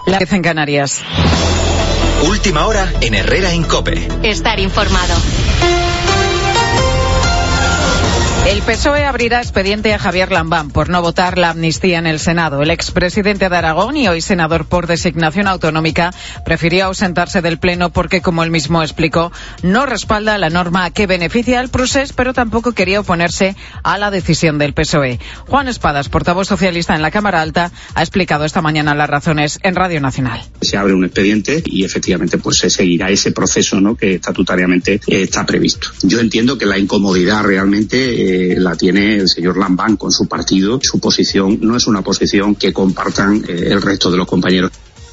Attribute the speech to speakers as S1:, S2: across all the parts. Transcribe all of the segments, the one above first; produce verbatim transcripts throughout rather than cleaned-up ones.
S1: La vez en Canarias.
S2: Última hora en Herrera en COPE.
S3: Estar informado.
S1: El P S O E abrirá expediente a Javier Lambán por no votar la amnistía en el Senado. El expresidente de Aragón y hoy senador por designación autonómica prefirió ausentarse del Pleno porque, como él mismo explicó, no respalda la norma que beneficia al procés, pero tampoco quería oponerse a la decisión del P S O E. Juan Espadas, portavoz socialista en la Cámara Alta, ha explicado esta mañana las razones en Radio Nacional.
S4: Se abre un expediente y efectivamente pues se seguirá ese proceso, ¿no?, que estatutariamente eh, está previsto. Yo entiendo que la incomodidad realmente eh, la tiene el señor Lambán con su partido. Su posición no es una posición que compartan eh, el resto de los compañeros.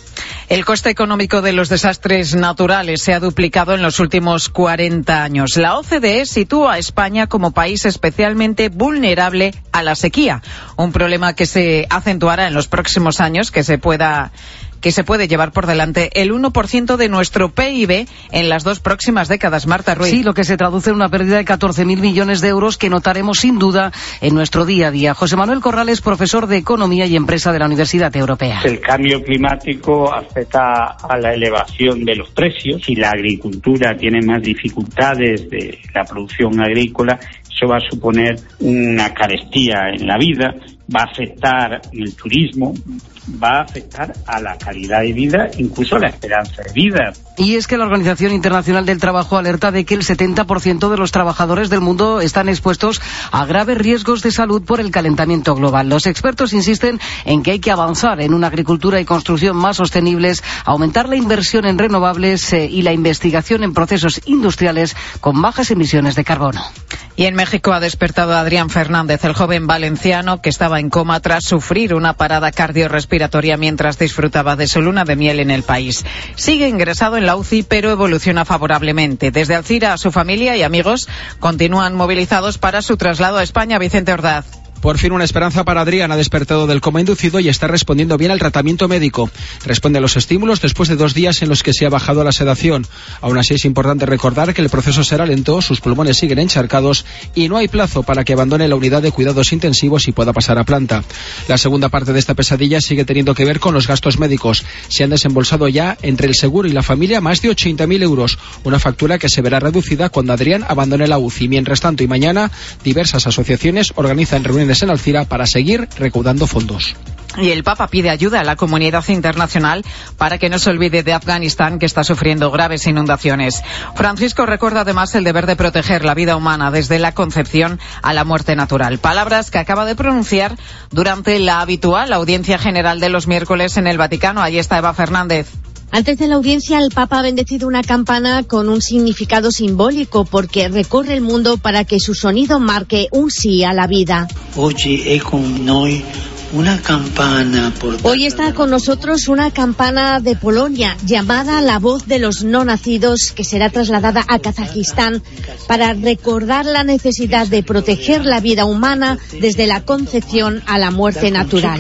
S1: El coste económico de los desastres naturales se ha duplicado en los últimos cuarenta años. La O C D E sitúa a España como país especialmente vulnerable a la sequía, un problema que se acentuará en los próximos años, que se pueda que se puede llevar por delante el uno por ciento de nuestro P I B en las dos próximas décadas. Marta Ruiz.
S5: Sí, lo que se traduce en una pérdida de catorce mil millones de euros que notaremos sin duda en nuestro día a día. José Manuel Corrales, profesor de Economía y Empresa de la Universidad Europea.
S6: El cambio climático afecta a la elevación de los precios. Si la agricultura tiene más dificultades de la producción agrícola, eso va a suponer una carestía en la vida, va a afectar el turismo, va a afectar a la calidad de vida, incluso a la esperanza de vida.
S5: Y es que la Organización Internacional del Trabajo alerta de que el setenta por ciento de los trabajadores del mundo están expuestos a graves riesgos de salud por el calentamiento global. Los expertos insisten en que hay que avanzar en una agricultura y construcción más sostenibles, aumentar la inversión en renovables eh, y la investigación en procesos industriales con bajas emisiones de carbono.
S1: Y en México ha despertado a Adrián Fernández, el joven valenciano que estaba en coma tras sufrir una parada cardiorrespiratoria mientras disfrutaba de su luna de miel en el país. Sigue ingresado en la U C I, pero evoluciona favorablemente. Desde Alcira, su familia y amigos continúan movilizados para su traslado a España. Vicente Ordaz.
S7: Por fin una esperanza para Adrián. Ha despertado del coma inducido y está respondiendo bien al tratamiento médico. Responde a los estímulos después de dos días en los que se ha bajado la sedación. Aún así es importante recordar que el proceso será lento, sus pulmones siguen encharcados y no hay plazo para que abandone la unidad de cuidados intensivos y pueda pasar a planta. La segunda parte de esta pesadilla sigue teniendo que ver con los gastos médicos. Se han desembolsado ya entre el seguro y la familia más de ochenta mil euros, una factura que se verá reducida cuando Adrián abandone la U C I. Mientras tanto y mañana, diversas asociaciones organizan reuniones en Alcira para seguir recaudando fondos.
S1: Y el Papa pide ayuda a la comunidad internacional para que no se olvide de Afganistán, que está sufriendo graves inundaciones. Francisco recuerda además el deber de proteger la vida humana desde la concepción a la muerte natural. Palabras que acaba de pronunciar durante la habitual audiencia general de los miércoles en el Vaticano. Allí está Eva Fernández.
S8: Antes de la audiencia, el Papa ha bendecido una campana con un significado simbólico porque recorre el mundo para que su sonido marque un sí a la vida. Hoy está con nosotros una campana de Polonia llamada La Voz de los No Nacidos, que será trasladada a Kazajistán para recordar la necesidad de proteger la vida humana desde la concepción a la muerte natural.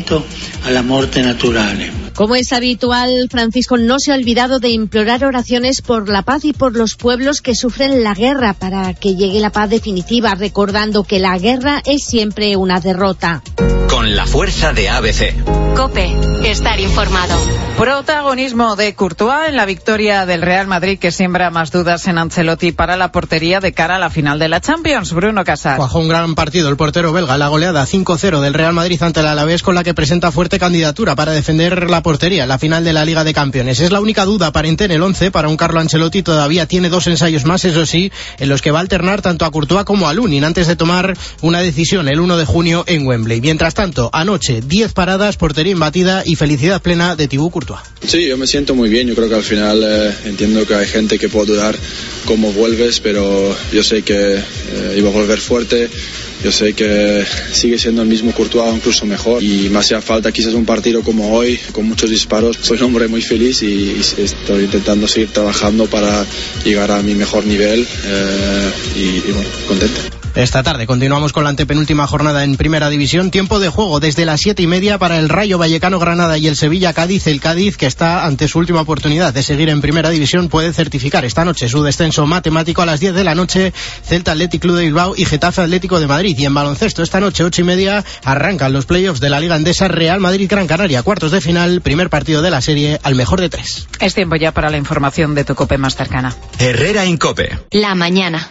S8: Como es habitual, Francisco no se ha olvidado de implorar oraciones por la paz y por los pueblos que sufren la guerra para que llegue la paz definitiva, recordando que la guerra es siempre una derrota.
S2: Con la fuerza de A B C.
S3: COPE. Estar informado.
S1: Protagonismo de Courtois en la victoria del Real Madrid, que siembra más dudas en Ancelotti para la portería de cara a la final de la Champions. Bruno Casar.
S9: Cuajó un gran partido el portero belga, la goleada cinco cero del Real Madrid ante el Alavés, con la que presenta fuerte candidatura para defender la portería en la final de la Liga de Campeones. Es la única duda aparente en el once para un Carlo Ancelotti. Todavía tiene dos ensayos más, eso sí, en los que va a alternar tanto a Courtois como a Lunin antes de tomar una decisión el uno de junio en Wembley. Mientras tanto, anoche, diez paradas, portería imbatida y felicidad plena de Thibaut Courtois.
S10: Sí, yo me siento muy bien. Yo creo que al final eh, entiendo que hay gente que puede dudar cómo vuelves, pero yo sé que eh, iba a volver fuerte. Yo sé que sigue siendo el mismo Courtois, incluso mejor, y me hacía falta quizás un partido como hoy, con muchos disparos. Soy un hombre muy feliz y, y estoy intentando seguir trabajando para llegar a mi mejor nivel eh, y, y bueno, contento.
S9: Esta tarde continuamos con la antepenúltima jornada en Primera División. Tiempo de juego desde las siete y media para el Rayo Vallecano Granada y el Sevilla Cádiz. El Cádiz, que está ante su última oportunidad de seguir en Primera División, puede certificar esta noche su descenso matemático. A las diez de la noche, Celta Athletic Club de Bilbao y Getafe Atlético de Madrid. Y en baloncesto, esta noche, ocho y media, arrancan los playoffs de la Liga Endesa. Real Madrid Gran Canaria, cuartos de final, primer partido de la serie, al mejor de tres.
S1: Es tiempo ya para la información de tu COPE más cercana.
S2: Herrera en COPE.
S3: La mañana.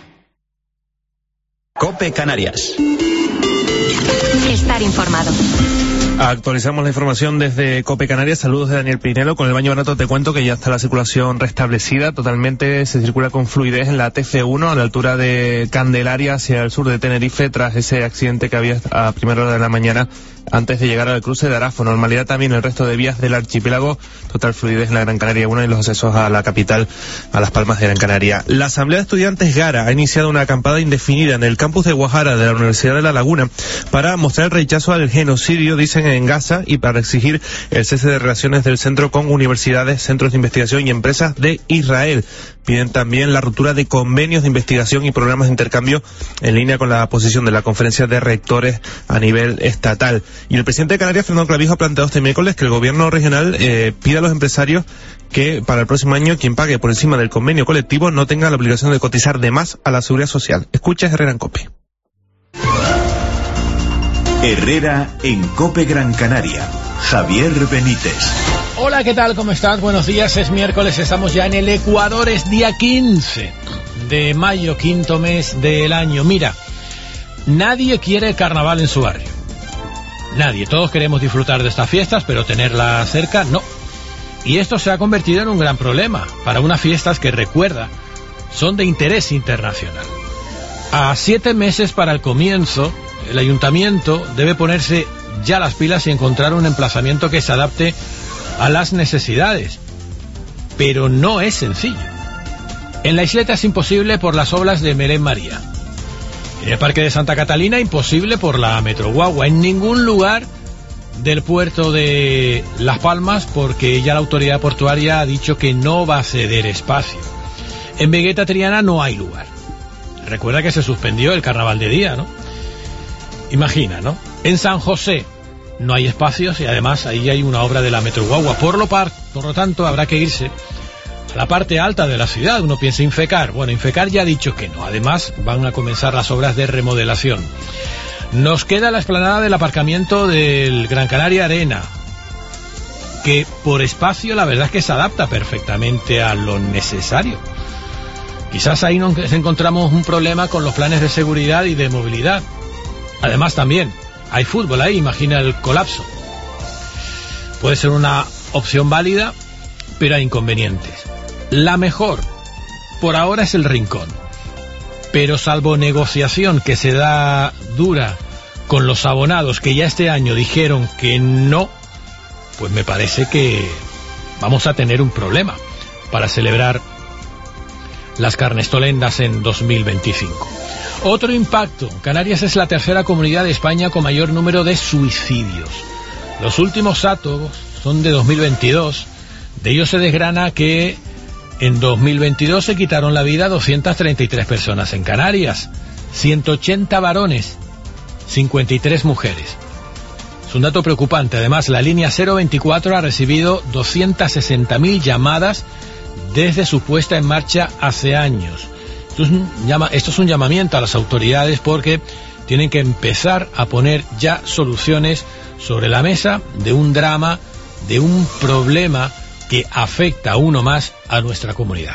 S2: COPE Canarias.
S3: Estar informado.
S11: Actualizamos la información desde COPE Canarias. Saludos de Daniel Pinelo. Con el Baño Barato te cuento que ya está la circulación restablecida. Totalmente se circula con fluidez en la T C uno a la altura de Candelaria hacia el sur de Tenerife tras ese accidente que había a primera hora de la mañana antes de llegar al cruce de Arafo. Normalidad también en el resto de vías del archipiélago. Total fluidez en la Gran Canaria uno y los accesos a la capital, a Las Palmas de Gran Canaria. La Asamblea de Estudiantes Gara ha iniciado una acampada indefinida en el campus de Guajara de la Universidad de La Laguna para mostrar el rechazo al genocidio, dicen, en Gaza, y para exigir el cese de relaciones del centro con universidades, centros de investigación y empresas de Israel. Piden también la ruptura de convenios de investigación y programas de intercambio en línea con la posición de la Conferencia de Rectores a nivel estatal. Y el presidente de Canarias, Fernando Clavijo, ha planteado este miércoles que el gobierno regional eh, pida a los empresarios que para el próximo año quien pague por encima del convenio colectivo no tenga la obligación de cotizar de más a la seguridad social. Escucha Herrera en COPE.
S12: Herrera en COPE Gran Canaria. Javier Benítez.
S13: Hola, ¿qué tal? ¿Cómo estás? Buenos días, es miércoles, estamos ya en el Ecuador, es día quince de mayo, quinto mes del año. Mira, nadie quiere el carnaval en su barrio. Nadie, todos queremos disfrutar de estas fiestas, pero tenerlas cerca, no. Y esto se ha convertido en un gran problema para unas fiestas que, recuerda, son de interés internacional. A siete meses para el comienzo, el ayuntamiento debe ponerse ya las pilas y encontrar un emplazamiento que se adapte a las necesidades, pero no es sencillo. En la isleta es imposible por las obras de Belén María. En el Parque de Santa Catalina, imposible por la Metroguagua. En ningún lugar del puerto de Las Palmas, porque ya la autoridad portuaria ha dicho que no va a ceder espacio. En Vegueta Triana no hay lugar. Recuerda que se suspendió el carnaval de día, ¿no? Imagina, ¿no? En San José no hay espacios y además ahí hay una obra de la Metroguagua. Por lo, par, por lo tanto, habrá que irse a la parte alta de la ciudad. Uno piensa Infecar. Bueno, Infecar ya ha dicho que no. Además, van a comenzar las obras de remodelación. Nos queda la explanada del aparcamiento del Gran Canaria Arena, que por espacio la verdad es que se adapta perfectamente a lo necesario. Quizás ahí nos encontramos un problema con los planes de seguridad y de movilidad. Además también hay fútbol ahí, imagina el colapso. Puede ser una opción válida, pero hay inconvenientes. La mejor, por ahora, es el Rincón. Pero salvo negociación que se da dura con los abonados que ya este año dijeron que no, pues me parece que vamos a tener un problema para celebrar las Carnestolendas en dos mil veinticinco. Otro impacto. Canarias es la tercera comunidad de España con mayor número de suicidios. Los últimos datos son de dos mil veintidós. De ellos se desgrana que en dos mil veintidós se quitaron la vida doscientas treinta y tres personas en Canarias, ciento ochenta varones, cincuenta y tres mujeres. Es un dato preocupante. Además, la línea cero veinticuatro ha recibido doscientas sesenta mil llamadas desde su puesta en marcha hace años. Esto es, un llama, esto es un llamamiento a las autoridades porque tienen que empezar a poner ya soluciones sobre la mesa de un drama, de un problema que afecta uno más a nuestra comunidad.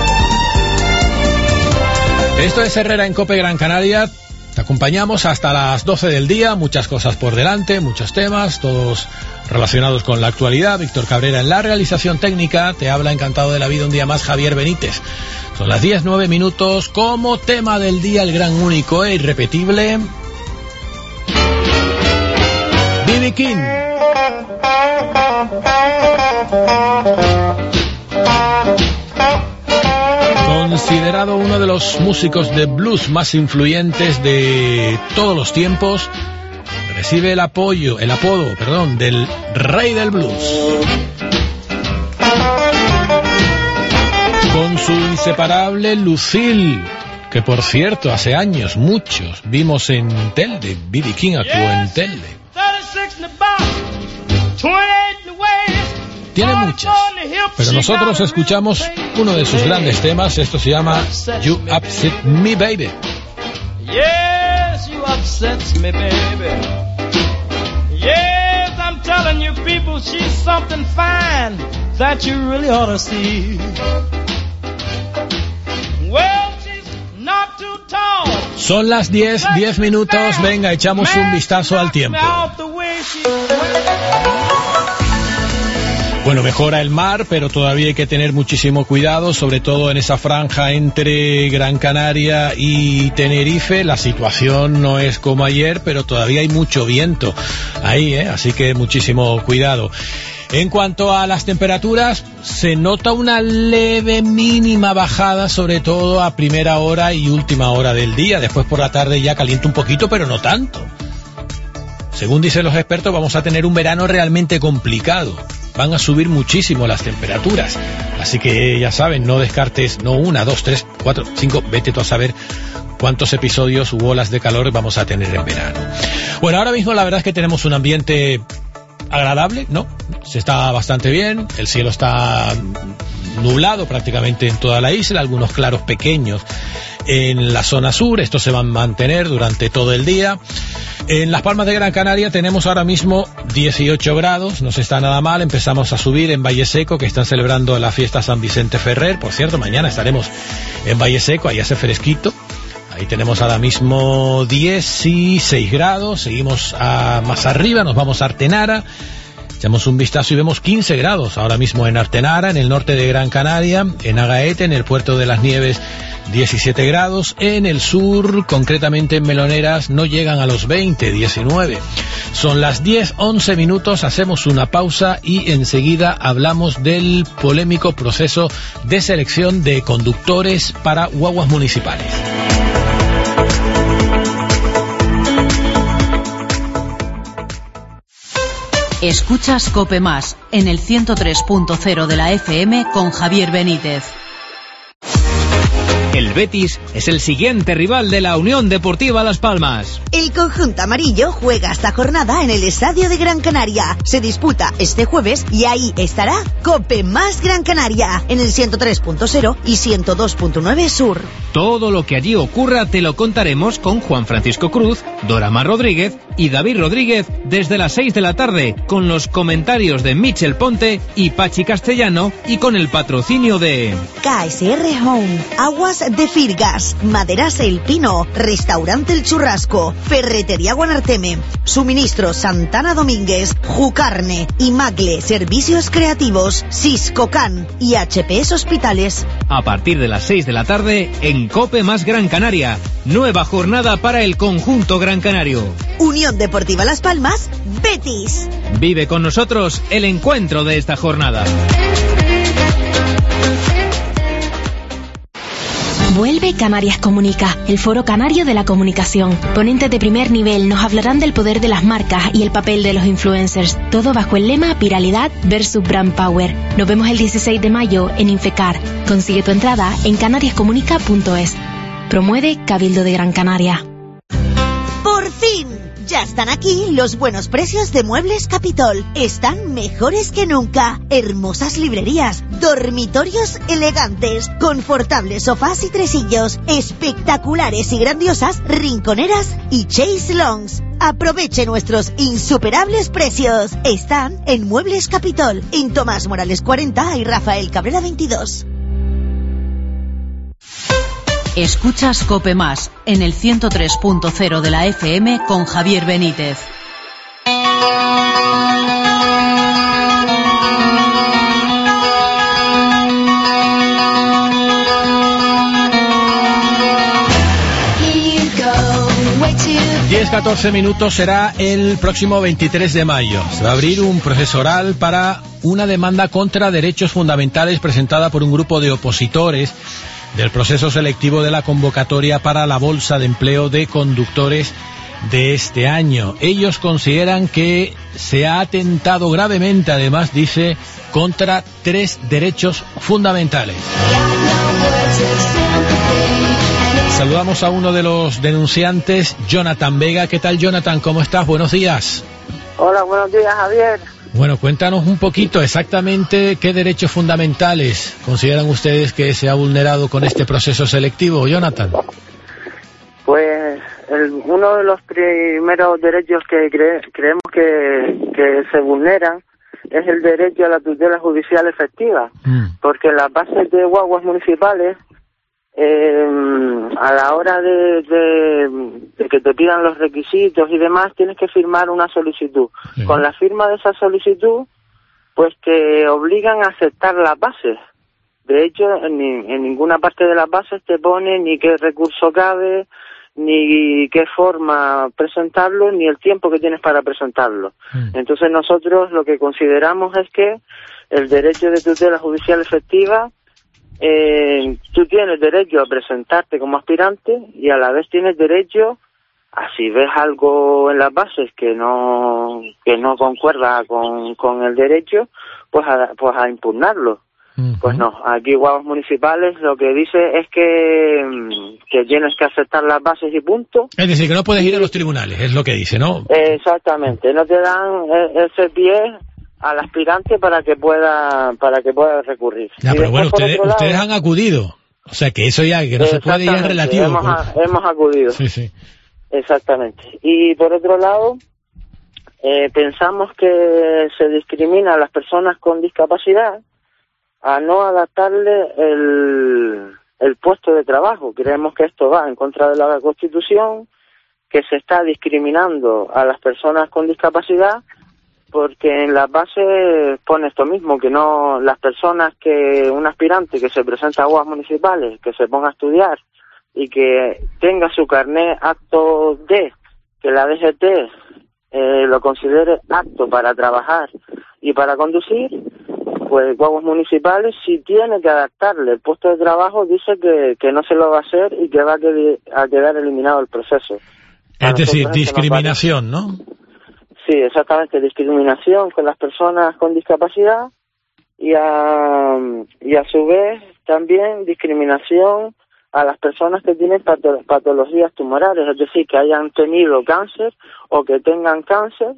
S13: Esto es Herrera en COPE Gran Canaria. Te acompañamos hasta las doce del día, muchas cosas por delante, muchos temas, todos relacionados con la actualidad. Víctor Cabrera en la realización técnica, te habla encantado de la vida un día más Javier Benítez. Son las diez, nueve minutos, como tema del día el gran, único e irrepetible B B King. Considerado uno de los músicos de blues más influyentes de todos los tiempos, recibe el apoyo, el apodo, perdón, del rey del blues. Con su inseparable Lucille, que por cierto, hace años, muchos, vimos en Telde. B B King actuó en Telde. Tiene muchas, pero nosotros escuchamos uno de sus grandes temas. Esto se llama You Upset Me Baby.
S14: Yes, you upset me, baby. Yes, I'm telling you people, she's something fine that you really ought to see. Well, she's not too tall.
S13: Son las diez, diez minutos. Venga, echamos un vistazo al tiempo. Bueno, mejora el mar, pero todavía hay que tener muchísimo cuidado, sobre todo en esa franja entre Gran Canaria y Tenerife. La situación no es como ayer, pero todavía hay mucho viento ahí, ¿eh? Así que muchísimo cuidado. En cuanto a las temperaturas, se nota una leve mínima bajada, sobre todo a primera hora y última hora del día. Después por la tarde ya calienta un poquito, pero no tanto. Según dicen los expertos, vamos a tener un verano realmente complicado. Van a subir muchísimo las temperaturas. Así que ya saben, no descartes, no una, dos, tres, cuatro, cinco, vete tú a saber cuántos episodios u olas de calor vamos a tener en verano. Bueno, ahora mismo la verdad es que tenemos un ambiente agradable, ¿no? Se está bastante bien, el cielo está nublado prácticamente en toda la isla, algunos claros pequeños en la zona sur. Estos se van a mantener durante todo el día. En Las Palmas de Gran Canaria tenemos ahora mismo dieciocho grados, no se está nada mal. Empezamos a subir en Valle Seco, que están celebrando la fiesta San Vicente Ferrer. Por cierto, mañana estaremos en Valle Seco, ahí hace fresquito. Ahí tenemos ahora mismo dieciséis grados. Seguimos a, más arriba, nos vamos a Artenara. Echamos un vistazo y vemos quince grados ahora mismo en Artenara, en el norte de Gran Canaria, en Agaete, en el Puerto de las Nieves, diecisiete grados. En el sur, concretamente en Meloneras, no llegan a los veinte, diecinueve. Son las diez, once minutos, hacemos una pausa y enseguida hablamos del polémico proceso de selección de conductores para guaguas municipales.
S15: Escuchas COPE Más en el ciento tres punto cero de la F M con Javier Benítez.
S16: El Betis es el siguiente rival de la Unión Deportiva Las Palmas.
S17: El conjunto amarillo juega esta jornada en el Estadio de Gran Canaria. Se disputa este jueves y ahí estará COPE Más Gran Canaria en el ciento tres punto cero y ciento dos punto nueve Sur.
S16: Todo lo que allí ocurra te lo contaremos con Juan Francisco Cruz, Dora Mar Rodríguez y David Rodríguez desde las seis de la tarde, con los comentarios de Michel Ponte y Pachi Castellano y con el patrocinio de
S17: K S R Home, Aguas de Firgas, Maderas El Pino, Restaurante El Churrasco, Ferretería Guanarteme, Suministro Santana Domínguez, Jucarne, Imagle Servicios Creativos, Siscocan y H P S Hospitales.
S16: A partir de las seis de la tarde en COPE Más Gran Canaria, nueva jornada para el conjunto gran canario.
S17: Unión Deportiva Las Palmas, Betis.
S16: Vive con nosotros el encuentro de esta jornada.
S18: Vuelve Canarias Comunica, el foro canario de la comunicación. Ponentes de primer nivel nos hablarán del poder de las marcas y el papel de los influencers. Todo bajo el lema Viralidad versus Brand Power. Nos vemos el dieciséis de mayo en Infecar. Consigue tu entrada en canarias comunica punto es. Promueve Cabildo de Gran Canaria.
S17: ¡Por fin! Ya están aquí los buenos precios de Muebles Capitol. Están mejores que nunca. Hermosas librerías, dormitorios elegantes, confortables sofás y tresillos, espectaculares y grandiosas rinconeras y chaise longues. Aproveche nuestros insuperables precios. Están en Muebles Capitol, en Tomás Morales cuarenta y Rafael Cabrera veintidós.
S15: Escuchas COPE Más en el ciento tres punto cero de la F M con Javier Benítez.
S13: diez catorce minutos será el próximo veintitrés de mayo. Se va a abrir un proceso oral para una demanda contra derechos fundamentales presentada por un grupo de opositores del proceso selectivo de la convocatoria para la Bolsa de Empleo de Conductores de este año. Ellos consideran que se ha atentado gravemente, además, dice, contra tres derechos fundamentales. Saludamos a uno de los denunciantes, Jonathan Vega. ¿Qué tal, Jonathan? ¿Cómo estás? Buenos días.
S19: Hola, buenos días, Javier.
S13: Bueno, cuéntanos un poquito exactamente qué derechos fundamentales consideran ustedes que se ha vulnerado con este proceso selectivo, Jonathan.
S19: Pues el, uno de los primeros derechos que cre, creemos que, que se vulneran es el derecho a la tutela judicial efectiva, mm. porque las bases de guaguas municipales, eh, a la hora de, de, de que te pidan los requisitos y demás, tienes que firmar una solicitud. Sí. Con la firma de esa solicitud, pues te obligan a aceptar las bases. De hecho, en, en ninguna parte de las bases te pone ni qué recurso cabe, ni qué forma presentarlo, ni el tiempo que tienes para presentarlo. Mm. Entonces nosotros lo que consideramos es que el derecho de tutela judicial efectiva, eh, tú tienes derecho a presentarte como aspirante y a la vez tienes derecho a, si ves algo en las bases que no que no concuerda con, con el derecho, pues a, pues a impugnarlo. Uh-huh. Pues no, aquí Guaguas Municipales lo que dice es que, que tienes que aceptar las bases y punto.
S13: Es decir, que no puedes ir a los tribunales, es lo que dice, ¿no?
S19: Exactamente, no te dan ese pie al aspirante para que pueda para que pueda recurrir.
S13: Ya, pero bueno, ustedes, lado, ustedes han acudido, o sea que eso ya, que no se puede ya es relativo.
S19: Hemos,
S13: por...
S19: hemos acudido.
S13: Sí, sí.
S19: Exactamente. Y por otro lado, eh, pensamos que se discrimina a las personas con discapacidad a no adaptarle el, el puesto de trabajo. Creemos que esto va en contra de la Constitución, que se está discriminando a las personas con discapacidad, porque en las bases pone esto mismo, que no las personas que, un aspirante que se presenta a Guaguas Municipales, que se ponga a estudiar y que tenga su carnet apto de, que la D G T eh, lo considere apto para trabajar y para conducir, pues Guaguas Municipales, si tiene que adaptarle el puesto de trabajo, dice que, que no se lo va a hacer y que va a, que, a quedar eliminado el proceso.
S13: Es decir, discriminación, ¿no?
S19: Sí, exactamente, discriminación con las personas con discapacidad y a, y a su vez también discriminación a las personas que tienen pato, patologías tumorales, es decir, que hayan tenido cáncer o que tengan cáncer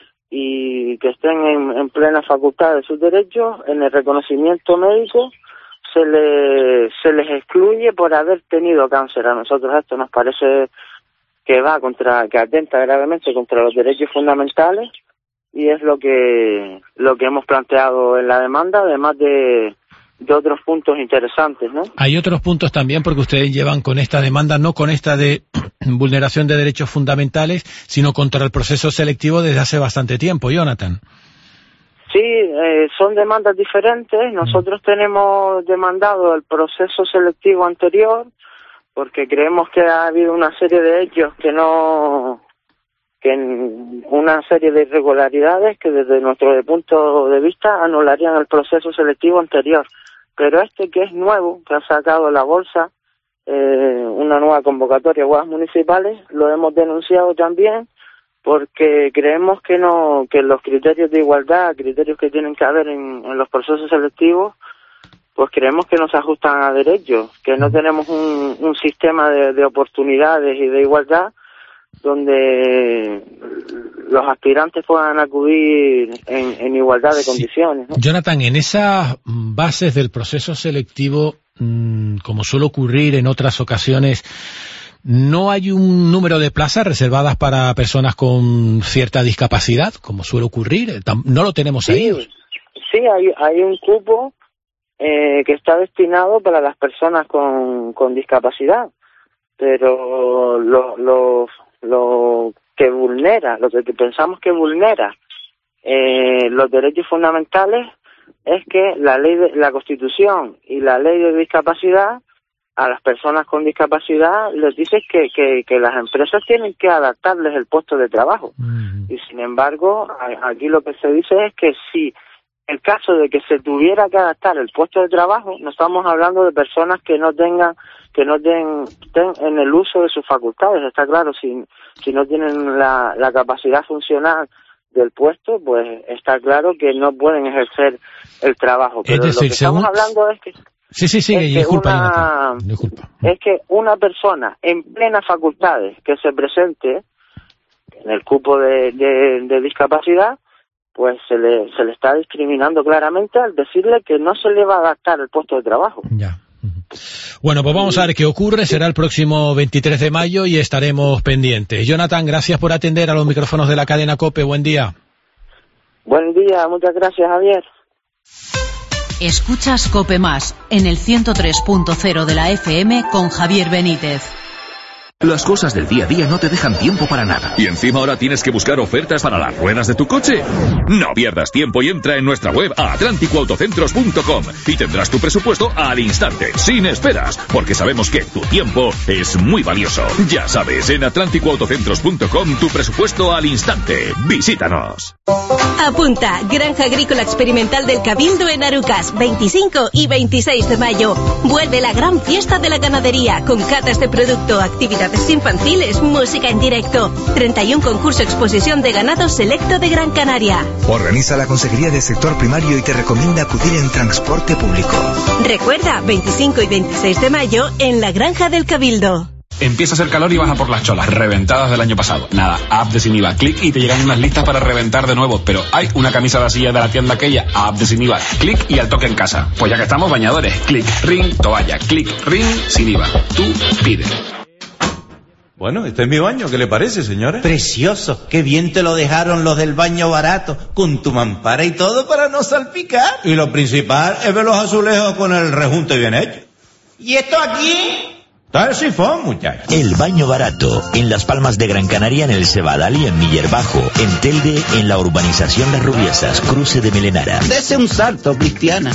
S19: y que estén en, en plena facultad de sus derechos. En el reconocimiento médico se, le, se les excluye por haber tenido cáncer. A nosotros esto nos parece que va contra, que atenta gravemente contra los derechos fundamentales y es lo que lo que hemos planteado en la demanda, además de, de otros puntos interesantes, ¿no?
S13: Hay otros puntos también porque ustedes llevan con esta demanda, no con esta de vulneración de derechos fundamentales, sino contra el proceso selectivo desde hace bastante tiempo, Jonathan.
S19: Sí, eh, son demandas diferentes. Nosotros tenemos demandado el proceso selectivo anterior porque creemos que ha habido una serie de hechos que no, que una serie de irregularidades que desde nuestro punto de vista anularían el proceso selectivo anterior. Pero este que es nuevo, que ha sacado la bolsa, eh, una nueva convocatoria de Guaguas Municipales, lo hemos denunciado también porque creemos que no, que los criterios de igualdad, criterios que tienen que haber en, en los procesos selectivos, pues creemos que no se ajustan a derechos, que no tenemos un, un sistema de, de oportunidades y de igualdad donde los aspirantes puedan acudir en, en igualdad de sí. condiciones, ¿no?
S13: Jonathan, en esas bases del proceso selectivo, mmm, como suele ocurrir en otras ocasiones, ¿no hay un número de plazas reservadas para personas con cierta discapacidad, como suele ocurrir? ¿No lo tenemos ahí?
S19: Sí, sí hay, hay un cupo eh, que está destinado para las personas con, con discapacidad, pero lo, lo, lo que vulnera, lo que pensamos que vulnera eh, los derechos fundamentales es que la ley de, la Constitución y la ley de discapacidad a las personas con discapacidad les dice que, que, que las empresas tienen que adaptarles el puesto de trabajo. Mm. Y sin embargo, a, aquí lo que se dice es que si en caso de que se tuviera que adaptar el puesto de trabajo, no estamos hablando de personas que no tengan, que no den, estén en el uso de sus facultades. Está claro, si, si no tienen la, la capacidad funcional del puesto, pues está claro que no pueden ejercer el trabajo. Pero
S13: es decir,
S19: lo que
S13: según...
S19: estamos hablando es que
S13: Sí, sí, sí,
S19: es que
S13: disculpa,
S19: una,
S13: Jonathan, disculpa.
S19: es que una persona en plenas facultades que se presente en el cupo de, de, de discapacidad, pues se le, se le está discriminando claramente al decirle que no se le va a adaptar el puesto de trabajo.
S13: Ya. Bueno, pues vamos a ver qué ocurre. Será el próximo veintitrés de mayo y estaremos pendientes. Jonathan, gracias por atender a los micrófonos de la cadena COPE. Buen día.
S19: Buen día, muchas gracias, Javier.
S15: Escuchas COPE Más en el ciento tres punto cero de la F M con Javier Benítez.
S20: Las cosas del día a día no te dejan tiempo para nada. ¿Y encima ahora tienes que buscar ofertas para las ruedas de tu coche? No pierdas tiempo y entra en nuestra web a atlántico autocentros punto com y tendrás tu presupuesto al instante, sin esperas, porque sabemos que tu tiempo es muy valioso. Ya sabes, en atlántico autocentros punto com tu presupuesto al instante. Visítanos.
S21: Apunta, Granja Agrícola Experimental del Cabildo en Arucas, veinticinco y veintiséis de mayo. Vuelve la gran fiesta de la ganadería, con catas de producto, actividades infantiles, música en directo. treinta y uno concurso exposición de ganado selecto de Gran Canaria.
S22: Organiza la Consejería del Sector Primario y te recomienda acudir en transporte público.
S21: Recuerda, veinticinco y veintiséis de mayo en la Granja del Cabildo.
S23: Empieza a hacer calor y baja por las cholas, reventadas del año pasado. Nada, app de Sin I V A, clic y te llegan unas listas para reventar de nuevo. Pero hay una camisa vacía de la tienda aquella, app de Sin I V A, clic y al toque en casa. Pues ya que estamos, bañadores, clic, ring, toalla, clic, ring, Sin I V A. Tú pide.
S24: Bueno, este es mi baño, ¿qué le parece, señora?
S25: Precioso, qué bien te lo dejaron los del baño barato, con tu mampara y todo para no salpicar.
S24: Y lo principal es ver los azulejos con el rejunte bien hecho.
S25: ¿Y esto aquí?
S24: Está el sifón, muchacho.
S26: El baño barato, en Las Palmas de Gran Canaria, en el Cebadal y en Miller Bajo, en Telde, en la urbanización Las Rubiesas, cruce de Melenara.
S25: Dese un salto, Cristiana.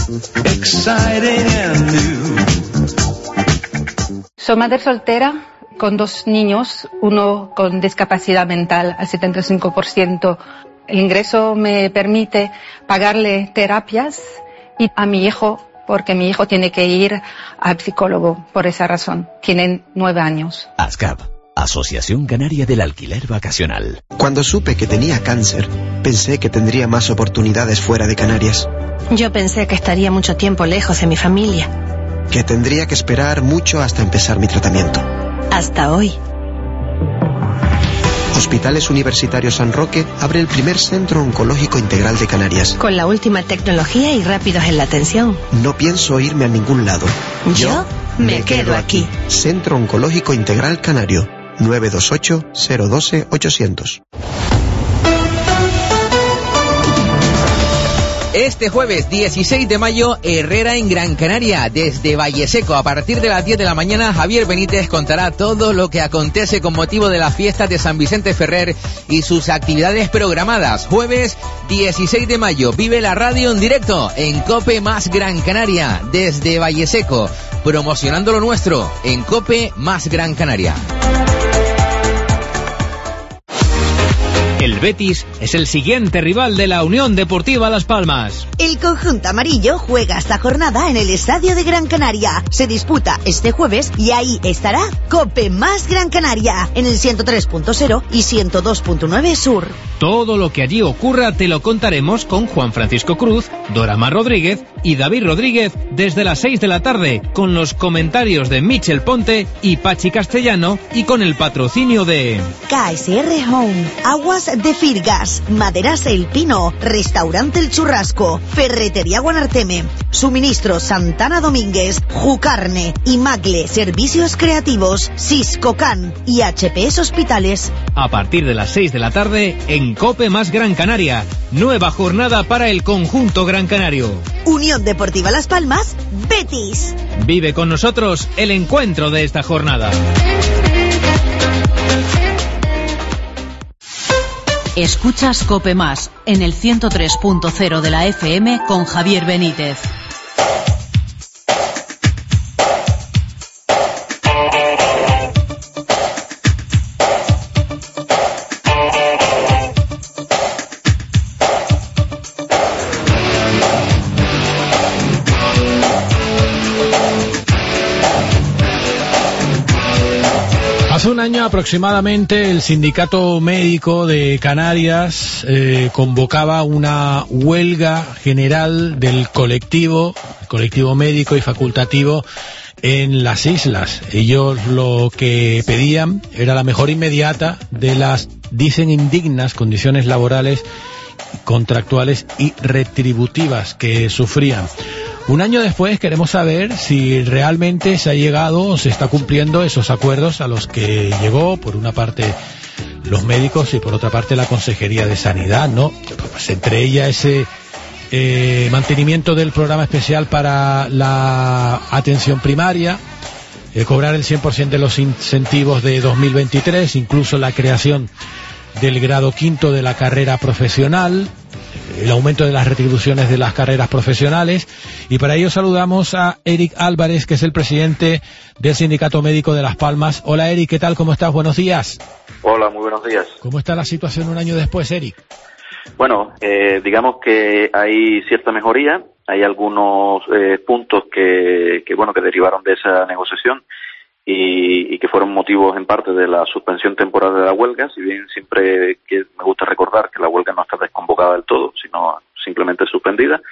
S27: Soy madre soltera con dos niños, uno con discapacidad mental al setenta y cinco por ciento. El ingreso me permite pagarle terapias y a mi hijo, porque mi hijo tiene que ir al psicólogo por esa razón. Tienen nueve años.
S26: ASCAP, Asociación Canaria del Alquiler Vacacional.
S28: Cuando supe que tenía cáncer, pensé que tendría más oportunidades fuera de Canarias.
S18: Yo pensé que estaría mucho tiempo lejos de mi familia.
S28: Que tendría que esperar mucho hasta empezar mi tratamiento.
S18: Hasta hoy.
S28: Hospitales Universitarios San Roque abre el primer centro oncológico integral de Canarias.
S18: Con la última tecnología y rápidos en la atención.
S28: No pienso irme a ningún lado.
S18: Yo, Yo me, me quedo, quedo aquí. aquí.
S28: Centro Oncológico Integral Canario. nueve dos ocho, cero uno dos, ochocientos.
S29: Este jueves dieciséis de mayo, Herrera en Gran Canaria, desde Valleseco. A partir de las diez de la mañana, Javier Benítez contará todo lo que acontece con motivo de las fiestas de San Vicente Ferrer y sus actividades programadas. Jueves dieciséis de mayo, vive la radio en directo en COPE Más Gran Canaria, desde Valleseco, promocionando lo nuestro en COPE Más Gran Canaria.
S16: El Betis es el siguiente rival de la Unión Deportiva Las Palmas.
S17: El conjunto amarillo juega esta jornada en el Estadio de Gran Canaria. Se disputa este jueves y ahí estará COPE Más Gran Canaria en el ciento tres punto cero y ciento dos punto nueve Sur.
S16: Todo lo que allí ocurra te lo contaremos con Juan Francisco Cruz, Dora Mar Rodríguez y David Rodríguez desde las seis de la tarde, con los comentarios de Michel Ponte y Pachi Castellano y con el patrocinio de
S17: K S R Home, Aguas de Firgas, Maderas El Pino, Restaurante El Churrasco, Ferretería Guanarteme, Suministro Santana Domínguez, Jucarne, Imagle Servicios Creativos, Siscocan y H P S Hospitales.
S16: A partir de las seis de la tarde en COPE Más Gran Canaria, nueva jornada para el conjunto gran canario.
S17: Unión Deportiva Las Palmas, Betis.
S16: Vive con nosotros el encuentro de esta jornada.
S15: Escuchas COPE Más en el ciento tres punto cero de la F M con Javier Benítez.
S13: Hace un año aproximadamente el Sindicato Médico de Canarias eh, convocaba una huelga general del colectivo, colectivo médico y facultativo en las islas. Ellos lo que pedían era la mejora inmediata de las, dicen, indignas condiciones laborales, contractuales y retributivas que sufrían. Un año después queremos saber si realmente se ha llegado o se está cumpliendo esos acuerdos a los que llegó, por una parte, los médicos y por otra parte la Consejería de Sanidad, ¿no? Pues entre ellas ese eh, mantenimiento del programa especial para la atención primaria, eh, cobrar el cien por ciento de los incentivos de dos mil veintitrés, incluso la creación del grado quinto de la carrera profesional, el aumento de las retribuciones de las carreras profesionales. Y para ello saludamos a Eric Álvarez, que es el presidente del Sindicato Médico de Las Palmas. Hola Eric, ¿qué tal? ¿Cómo estás? Buenos días.
S1: Hola, muy buenos días.
S13: ¿Cómo está la situación un año después, Eric?
S1: Bueno, eh, digamos que hay cierta mejoría, hay algunos eh, puntos que, que, bueno, que derivaron de esa negociación y, y que fueron motivos en parte de la suspensión temporal de la huelga, si bien siempre que me gusta recordar que la huelga no está desconvocada del todo, sino simplemente suspendida.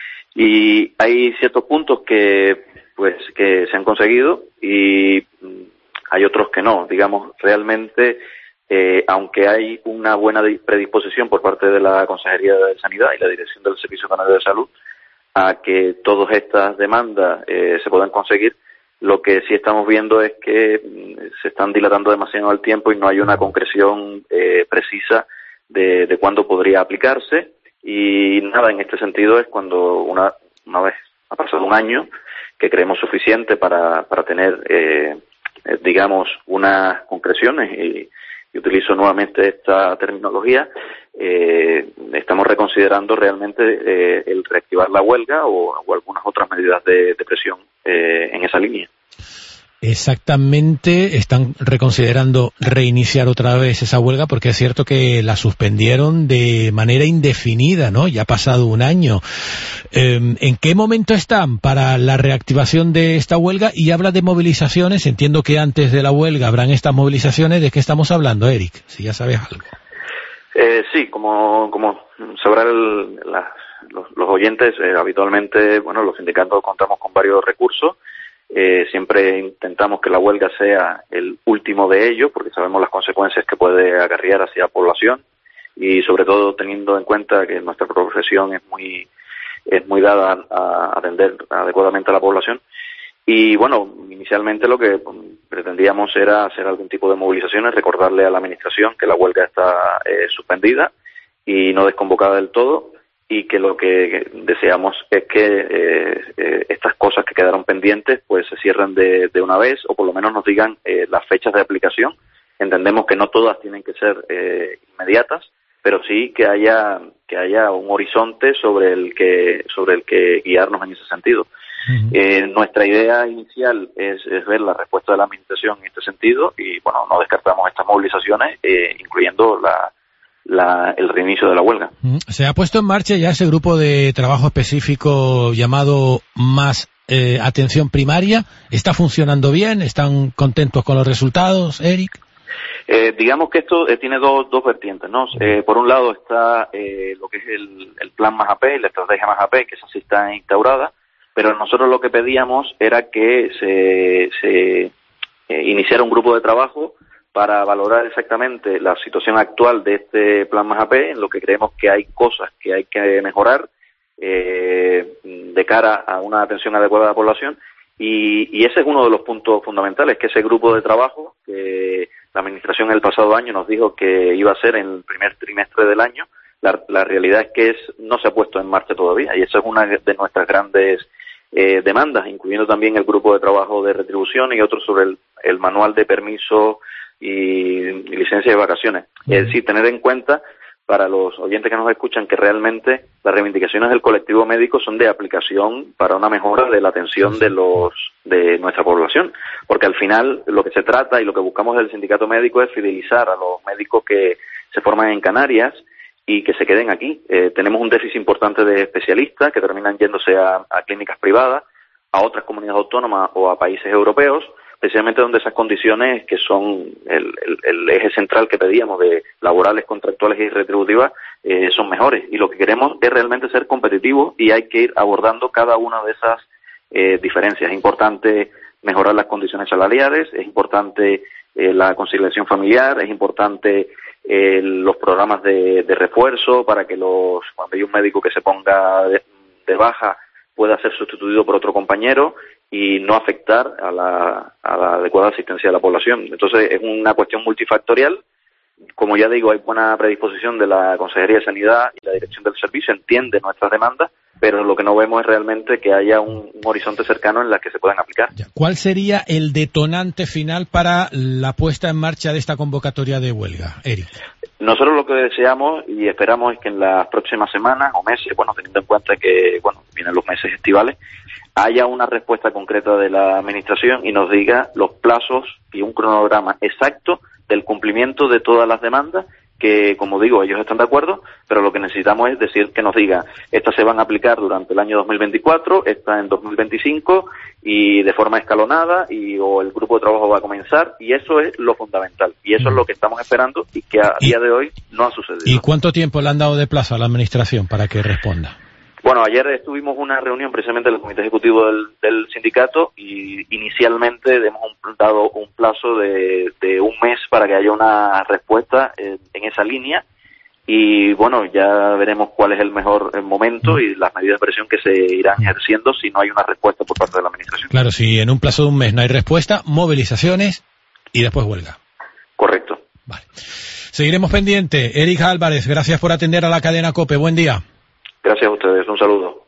S1: Y hay ciertos puntos que, pues, que se han conseguido y hay otros que no. Digamos, realmente, eh, aunque hay una buena predisposición por parte de la Consejería de Sanidad y la Dirección del Servicio Canario de Salud a que todas estas demandas eh, se puedan conseguir, lo que sí estamos viendo es que se están dilatando demasiado el tiempo y no hay una concreción eh, precisa de, de cuándo podría aplicarse. Y nada, en este sentido es cuando una, una vez ha pasado un año, que creemos suficiente para, para tener, eh, digamos, unas concreciones, y, y utilizo nuevamente esta terminología, eh, estamos reconsiderando realmente eh, el reactivar la huelga o, o algunas otras medidas de, de presión eh, en esa línea.
S13: Exactamente, están reconsiderando reiniciar otra vez esa huelga porque es cierto que la suspendieron de manera indefinida, ¿no? Ya ha pasado un año. Eh, ¿En qué momento están para la reactivación de esta huelga? Y habla de movilizaciones, entiendo que antes de la huelga habrán estas movilizaciones. ¿De qué estamos hablando, Eric? Si ya sabes algo.
S1: Eh, sí, como, como sabrán el, la, los, los oyentes, eh, habitualmente, bueno, los sindicatos contamos con varios recursos. Eh, siempre intentamos que la huelga sea el último de ellos, porque sabemos las consecuencias que puede acarrear hacia la población y sobre todo teniendo en cuenta que nuestra profesión es muy es muy dada a atender adecuadamente a la población. Y bueno, inicialmente lo que pretendíamos era hacer algún tipo de movilizaciones, recordarle a la administración que la huelga está eh, suspendida y no desconvocada del todo, y que lo que deseamos es que eh, eh, estas cosas que quedaron pendientes pues se cierren de, de una vez, o por lo menos nos digan eh, las fechas de aplicación. Entendemos que no todas tienen que ser eh, inmediatas, pero sí que haya que haya un horizonte sobre el que sobre el que guiarnos en ese sentido. Uh-huh. Eh, nuestra idea inicial es, es ver la respuesta de la administración en este sentido y bueno, no descartamos estas movilizaciones, eh, incluyendo la La, el reinicio de la huelga.
S13: Se ha puesto en marcha ya ese grupo de trabajo específico llamado Más eh, Atención Primaria. ¿Está funcionando bien? ¿Están contentos con los resultados, Eric?
S1: Eh, digamos que esto eh, tiene dos, dos vertientes, ¿no? Eh, por un lado está eh, lo que es el, el plan Más A P, la estrategia Más A P, que esa sí está instaurada, pero nosotros lo que pedíamos era que se, se eh, iniciara un grupo de trabajo para valorar exactamente la situación actual de este plan Más A P, en lo que creemos que hay cosas que hay que mejorar eh, de cara a una atención adecuada a la población, y, y ese es uno de los puntos fundamentales, que ese grupo de trabajo que la administración el pasado año nos dijo que iba a ser en el primer trimestre del año, la, la realidad es que es, no se ha puesto en marcha todavía, y esa es una de nuestras grandes eh, demandas, incluyendo también el grupo de trabajo de retribución y otro sobre el, el manual de permiso y, y licencia de vacaciones. Uh-huh. Es decir, tener en cuenta para los oyentes que nos escuchan que realmente las reivindicaciones del colectivo médico son de aplicación para una mejora de la atención de los de nuestra población, porque al final lo que se trata y lo que buscamos del sindicato médico es fidelizar a los médicos que se forman en Canarias y que se queden aquí. Eh, tenemos un déficit importante de especialistas que terminan yéndose a, a clínicas privadas, a otras comunidades autónomas o a países europeos, precisamente donde esas condiciones que son el, el, el eje central que pedíamos de laborales, contractuales y retributivas eh, son mejores. Y lo que queremos es realmente ser competitivos y hay que ir abordando cada una de esas eh, diferencias. Es importante mejorar las condiciones salariales, es importante eh, la conciliación familiar, es importante eh, los programas de, de refuerzo para que los cuando hay un médico que se ponga de, de baja pueda ser sustituido por otro compañero y no afectar a la, a la adecuada asistencia de la población. Entonces es una cuestión multifactorial. Como ya digo, hay buena predisposición de la Consejería de Sanidad y la Dirección del Servicio, entiende nuestras demandas, pero lo que no vemos es realmente que haya un, un horizonte cercano en la que se puedan aplicar.
S13: ¿Cuál sería el detonante final para la puesta en marcha de esta convocatoria de huelga, Eric?
S1: Nosotros lo que deseamos y esperamos es que en las próximas semanas o meses, bueno, teniendo en cuenta que, bueno, vienen los meses estivales, haya una respuesta concreta de la Administración y nos diga los plazos y un cronograma exacto del cumplimiento de todas las demandas que, como digo, ellos están de acuerdo, pero lo que necesitamos es decir que nos diga, estas se van a aplicar durante el año dos mil veinticuatro, esta en dos mil veinticinco y de forma escalonada y o el grupo de trabajo va a comenzar y eso es lo fundamental y eso es lo que estamos esperando y que a día de hoy no ha sucedido.
S13: ¿Y cuánto tiempo le han dado de plazo a la Administración para que responda?
S1: Bueno, ayer estuvimos una reunión precisamente del Comité Ejecutivo del, del sindicato y inicialmente hemos un, dado un plazo de, de un mes para que haya una respuesta en, en esa línea y bueno, ya veremos cuál es el mejor momento y las medidas de presión que se irán ejerciendo si no hay una respuesta por parte de la Administración.
S13: Claro, si en un plazo de un mes no hay respuesta, movilizaciones y después huelga.
S1: Correcto.
S13: Vale. Seguiremos pendiente. Eric Álvarez, gracias por atender a la cadena COPE. Buen día.
S1: Gracias a ustedes, un saludo.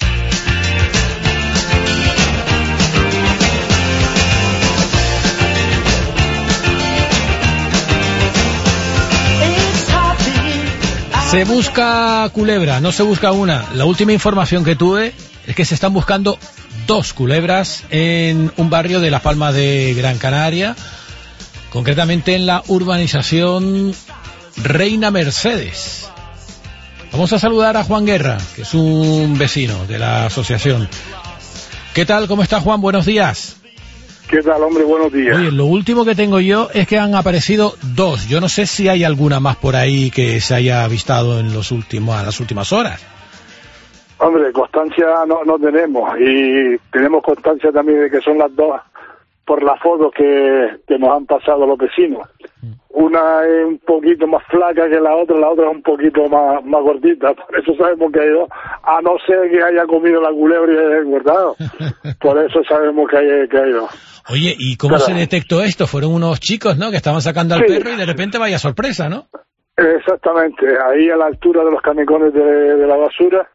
S13: Se busca culebra, no se busca una. La última información que tuve es que se están buscando dos culebras en un barrio de Las Palmas de Gran Canaria, concretamente en la urbanización Reina Mercedes. Vamos a saludar a Juan Guerra, que es un vecino de la asociación. ¿Qué tal? ¿Cómo está, Juan? Buenos días.
S2: ¿Qué tal, hombre? Buenos días.
S13: Oye, lo último que tengo yo es que han aparecido dos. Yo no sé si hay alguna más por ahí que se haya avistado en los últimos, en las últimas horas.
S2: Hombre, constancia no, no tenemos. Y tenemos constancia también de que son las dos por las fotos que, que nos han pasado los vecinos. Una es un poquito más flaca que la otra, la otra es un poquito más, más gordita, por eso sabemos que hay dos, a no ser que haya comido la culebra y haya engordado, por eso sabemos que hay, que hay dos.
S13: Oye, ¿y cómo Pero, se detectó esto? Fueron unos chicos, ¿no?, que estaban sacando al sí. perro y de repente vaya sorpresa, ¿no?
S2: Exactamente, ahí a la altura de los canicones de, de la basura,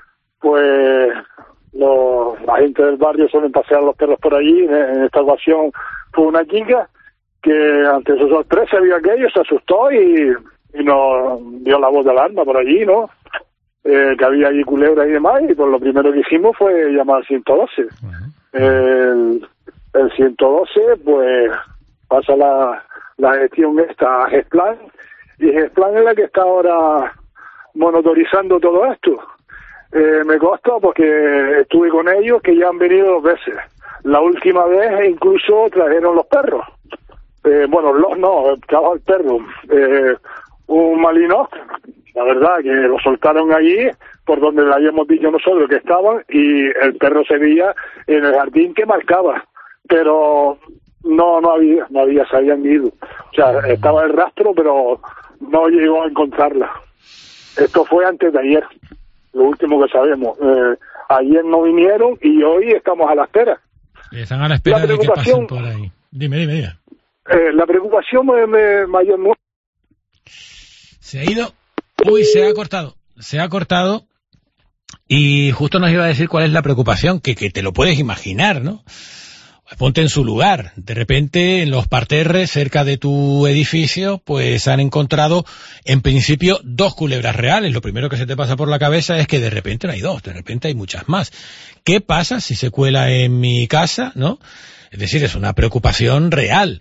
S2: pues los, la gente del barrio suelen pasear los perros por allí, en, en esta ocasión fue una chica que ante su sorpresa vio aquello, se asustó y, y nos dio la voz de alarma por allí, ¿no? Eh, que había allí culebras y demás, y pues lo primero que hicimos fue llamar al ciento doce. Uh-huh. El, el ciento doce, pues, pasa la, la gestión esta a Gesplan, y Gesplan es la que está ahora monitorizando todo esto. Eh, me consta porque estuve con ellos que ya han venido dos veces. La última vez incluso trajeron los perros. Eh, bueno, los no, trajo el perro, eh, un malinois, la verdad que lo soltaron allí, por donde le habíamos dicho nosotros que estaban, y el perro se veía en el jardín que marcaba, pero no, no había, no había, se habían ido. O sea, estaba el rastro, pero no llegó a encontrarla. Esto fue antes de ayer, lo último que sabemos. Eh, ayer no vinieron y hoy estamos a la espera.
S13: Están a la espera la de que pasen por ahí. Dime, dime, dime.
S2: Eh, la preocupación me, me mayor no.
S13: Se ha ido. Uy, se ha cortado. Se ha cortado. Y justo nos iba a decir cuál es la preocupación, que, que te lo puedes imaginar, ¿no? Ponte en su lugar. De repente, en los parterres, cerca de tu edificio, pues han encontrado, en principio, dos culebras reales. Lo primero que se te pasa por la cabeza es que de repente no hay dos, de repente hay muchas más. ¿Qué pasa si se cuela en mi casa, no? Es decir, es una preocupación real.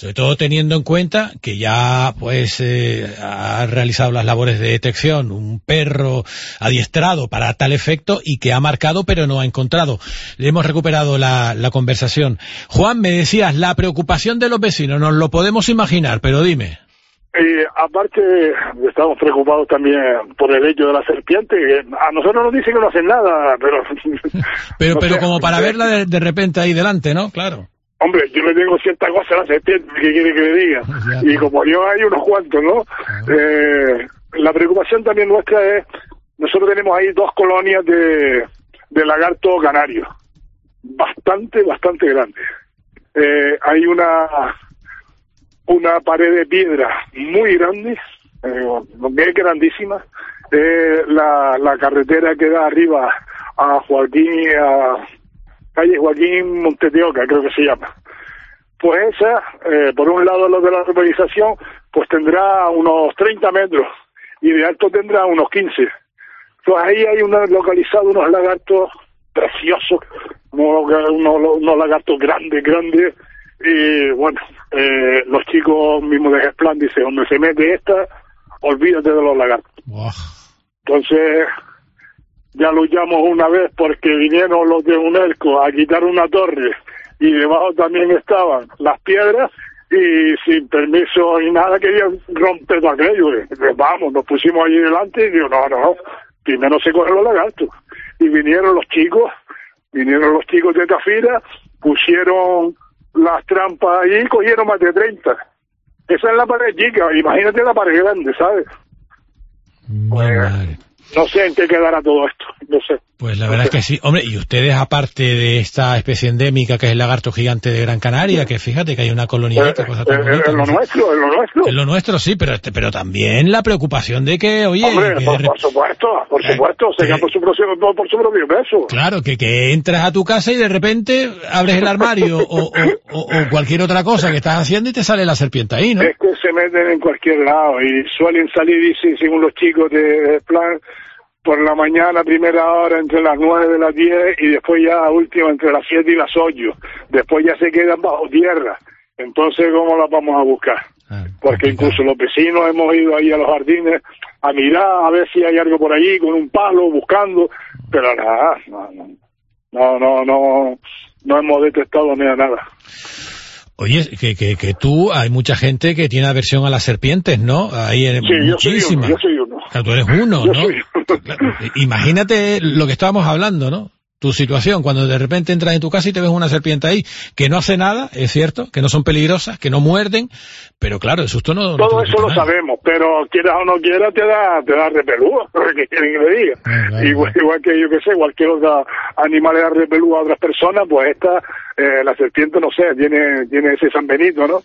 S13: Sobre todo teniendo en cuenta que ya pues eh, ha realizado las labores de detección un perro adiestrado para tal efecto y que ha marcado pero no ha encontrado. Le hemos recuperado la, la conversación. Juan, me decías, la preocupación de los vecinos, nos lo podemos imaginar, pero dime.
S2: Y aparte, estamos preocupados también por el hecho de la serpiente, que a nosotros nos dicen que no hacen nada, pero...
S13: pero
S2: no
S13: pero
S2: sé,
S13: como para
S2: no sé.
S13: verla de, de repente ahí delante, ¿no? Claro.
S2: Hombre, yo le tengo cierta cosa a la serpiente, ¿qué quiere que le diga? Y como yo hay unos cuantos, ¿no? Eh, la preocupación también nuestra es, nosotros tenemos ahí dos colonias de, de lagarto canario, bastante, bastante grandes. Eh, hay una una pared de piedra muy grande, eh, es grandísima, eh, la, la carretera que da arriba a Joaquín, a calle Joaquín Monteteoca, creo que se llama. Pues esa, eh, por un lado lo de la urbanización, pues tendrá unos treinta metros y de alto tendrá unos quince. Pues ahí hay unos localizados unos lagartos preciosos, unos, unos, unos lagartos grandes, grandes, y bueno, eh, los chicos mismos de Gesplan dicen, donde se mete esta, olvídate de los lagartos.
S13: Wow.
S2: Entonces... ya luchamos una vez porque vinieron los de UNESCO a quitar una torre y debajo también estaban las piedras y sin permiso y nada querían romper todo aquello. Y, vamos, nos pusimos allí delante y digo, no, no, primero se cogen los lagartos. Y vinieron los chicos, vinieron los chicos de Tafira, pusieron las trampas allí y cogieron más de treinta. Esa es la pared chica, imagínate la pared grande, ¿sabes? Pues, no sé en qué quedará todo esto, no sé.
S13: Pues la verdad es que sí. Hombre, y ustedes, aparte de esta especie endémica que es el lagarto gigante de Gran Canaria, que fíjate que hay una colonia
S2: Eh,
S13: que cosa
S2: eh,
S13: tan bonita,
S2: en lo
S13: ¿no?
S2: nuestro, en lo nuestro.
S13: En lo nuestro sí, pero este, pero también la preocupación de que, oye...
S2: Hombre,
S13: que
S2: por,
S13: de
S2: por supuesto, por supuesto, se gana por su propio, por, por su propio peso.
S13: Claro, que, que entras a tu casa y de repente abres el armario o, o, o, o cualquier otra cosa que estás haciendo y te sale la serpiente ahí, ¿no?
S2: Es que se meten en cualquier lado y suelen salir, dicen, según los chicos de, de plan, por la mañana, primera hora, entre las nueve y las diez, y después ya última, entre las siete y las ocho. Después ya se quedan bajo tierra. Entonces, ¿cómo las vamos a buscar?
S13: Ah,
S2: Porque incluso los vecinos hemos ido ahí a los jardines a mirar, a ver si hay algo por allí, con un palo, buscando, pero nada, no, no, no, no, no hemos detectado ni nada.
S13: Oye, que, que, que tú, hay mucha gente que tiene aversión a las serpientes, ¿no? Hay
S2: Sí, yo soy
S13: muchísimas.
S2: uno, yo soy uno.
S13: Claro, tú eres uno,
S2: Yo
S13: ¿no?
S2: soy
S13: Claro, imagínate lo que estábamos hablando, ¿no? Tu situación, cuando de repente entras en tu casa y te ves una serpiente ahí, que no hace nada, es cierto, que no son peligrosas, que no muerden, pero claro, el susto no... no
S2: Todo
S13: te
S2: eso lo
S13: quita nada.
S2: sabemos, pero quieras o no quieras, te da, te da repelúa, que quieren que le diga.
S13: Ah, claro,
S2: igual, igual que yo que sé, cualquier otro animal le da repelúa a otras personas, pues esta, eh, la serpiente, no sé, tiene, tiene ese San Benito, ¿no?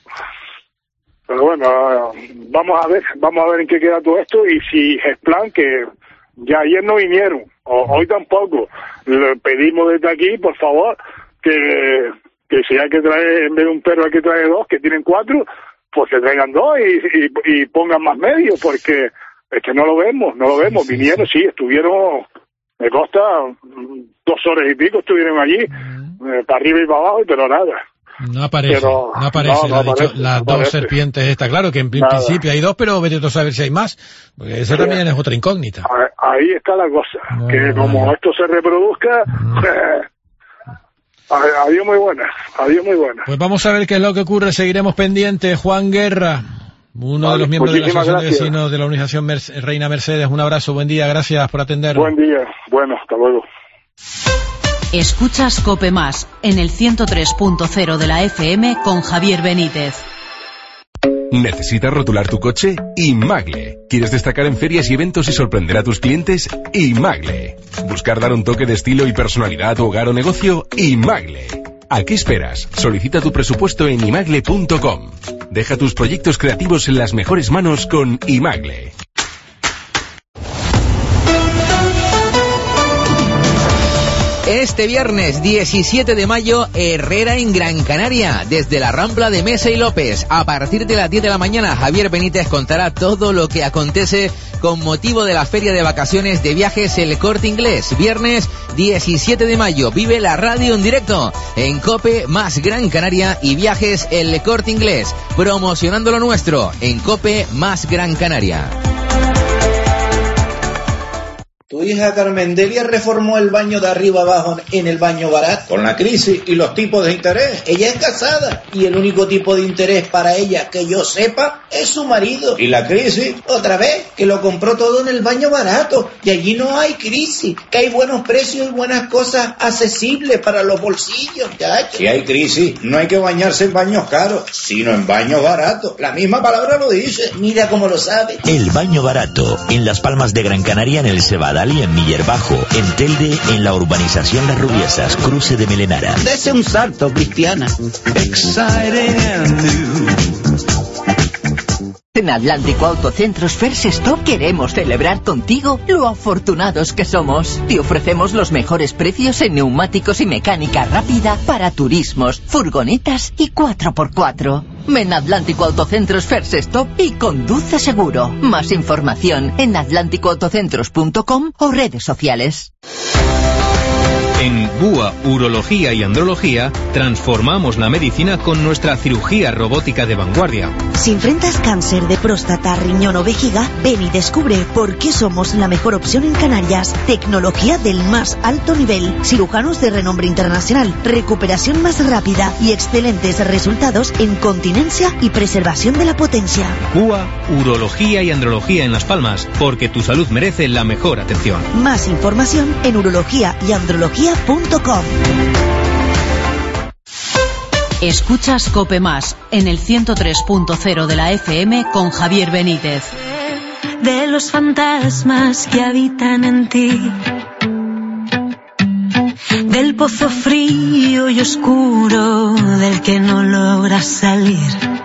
S2: Pero bueno, vamos a ver, vamos a ver en qué queda todo esto y si es plan que ya ayer no vinieron, o, hoy tampoco. Le pedimos desde aquí, por favor, que, que si hay que traer, en vez de un perro hay que traer dos, que tienen cuatro, pues que traigan dos y, y, y pongan más medios, porque es que no lo vemos, no lo vemos. Vinieron, sí, estuvieron, me consta, dos horas y pico estuvieron allí, eh, para arriba y para abajo, pero nada.
S13: No aparece,
S2: Pero,
S13: no aparece,
S2: no, no
S13: lo ha dicho,
S2: aparece,
S13: las
S2: no
S13: dos
S2: aparece.
S13: serpientes estas, claro que en
S2: Nada.
S13: principio hay dos, pero vete tú a saber si hay más, porque esa
S2: Sí.
S13: también es otra incógnita.
S2: Ahí está la cosa,
S13: No,
S2: que
S13: no,
S2: como
S13: no.
S2: esto se reproduzca, eh, adiós muy buena, adiós muy buena.
S13: Pues vamos a ver qué es lo que ocurre, seguiremos pendientes. Juan Guerra, uno
S2: Vale,
S13: de los miembros de la
S2: muchísimas
S13: Asociación de
S2: gracias.
S13: Vecinos de la Organización Mer- Reina Mercedes, un abrazo, buen día, gracias por atendernos.
S2: Buen día, bueno, hasta luego.
S15: Escuchas Cope Más en el ciento tres punto cero de la F M con Javier Benítez.
S3: ¿Necesitas rotular tu coche? Imagle. ¿Quieres destacar en ferias y eventos y sorprender a tus clientes? Imagle. ¿Buscar dar un toque de estilo y personalidad a tu hogar o negocio? Imagle. ¿A qué esperas? Solicita tu presupuesto en imagle punto com. Deja tus proyectos creativos en las mejores manos con Imagle.
S29: Este viernes diecisiete de mayo, Herrera en Gran Canaria, desde la Rambla de Mesa y López. A partir de las diez de la mañana, Javier Benítez contará todo lo que acontece con motivo de la feria de vacaciones de viajes El Corte Inglés. Viernes diecisiete de mayo, vive la radio en directo en COPE más Gran Canaria y Viajes El Corte Inglés, promocionando lo nuestro en COPE más Gran Canaria.
S25: Tu hija Carmen Delia reformó el baño de arriba abajo en el baño barato. Con la crisis y los tipos de interés. Ella es casada y el único tipo de interés para ella que yo sepa es su marido. ¿Y la crisis? Otra vez, que lo compró todo en el baño barato. Y allí no hay crisis, que hay buenos precios y buenas cosas accesibles para los bolsillos, chacho. Si hay crisis, no hay que bañarse en baños caros, sino en baños baratos. La misma palabra lo dice. Mira cómo lo sabe.
S26: El baño barato, en Las Palmas de Gran Canaria, en el Cebadal y en Miller Bajo, en Telde, en la urbanización Las Rubiesas, cruce de Melenara.
S4: Dese un salto, Cristiana. Exciting and new.
S5: En Atlántico Autocentros First Stop queremos celebrar contigo lo afortunados que somos. Te ofrecemos los mejores precios en neumáticos y mecánica rápida para turismos, furgonetas y cuatro por cuatro. Ven a Atlántico Autocentros First Stop y conduce seguro. Más información en atlántico autocentros punto com o redes sociales.
S16: En B U A Urología y Andrología transformamos la medicina con nuestra cirugía robótica de vanguardia.
S17: Si enfrentas cáncer de próstata, riñón o vejiga, ven y descubre por qué somos la mejor opción en Canarias. Tecnología del más alto nivel, cirujanos de renombre internacional, recuperación más rápida y excelentes resultados en continencia y preservación de la potencia.
S16: B U A Urología y Andrología en Las Palmas, porque tu salud merece la mejor atención.
S17: Más información en urología y andrología punto com.
S15: Escuchas COPE Más en el ciento tres punto cero de la F M con Javier Benítez.
S6: De los fantasmas que habitan en ti, del pozo frío y oscuro del que no logras salir.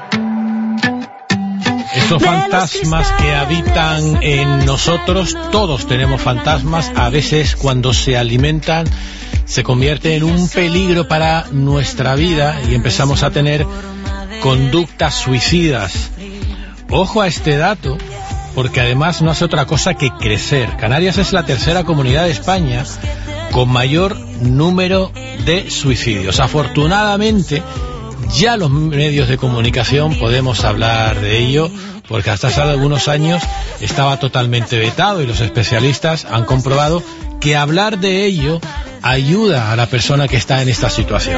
S13: Esos fantasmas que habitan en nosotros, todos tenemos fantasmas, a veces cuando se alimentan se convierte en un peligro para nuestra vida y empezamos a tener conductas suicidas. Ojo a este dato, porque además no hace otra cosa que crecer. Canarias es la tercera comunidad de España con mayor número de suicidios. Afortunadamente, ya los medios de comunicación podemos hablar de ello, porque hasta hace algunos años estaba totalmente vetado y los especialistas han comprobado que hablar de ello ayuda a la persona que está en esta situación.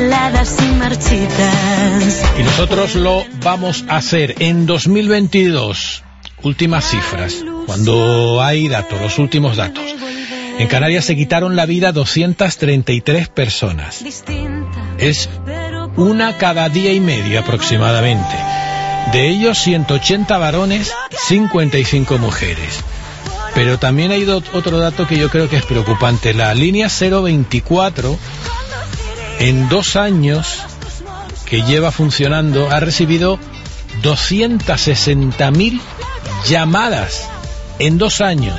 S13: Y nosotros lo vamos a hacer en dos mil veintidós. Últimas cifras, cuando hay datos, los últimos datos. En Canarias se quitaron la vida doscientas treinta y tres personas. Es una cada día y medio aproximadamente. De ellos ciento ochenta varones, cincuenta y cinco mujeres. Pero también hay do- otro dato que yo creo que es preocupante. La línea cero veinticuatro, en dos años que lleva funcionando, ha recibido doscientas sesenta mil llamadas en dos años.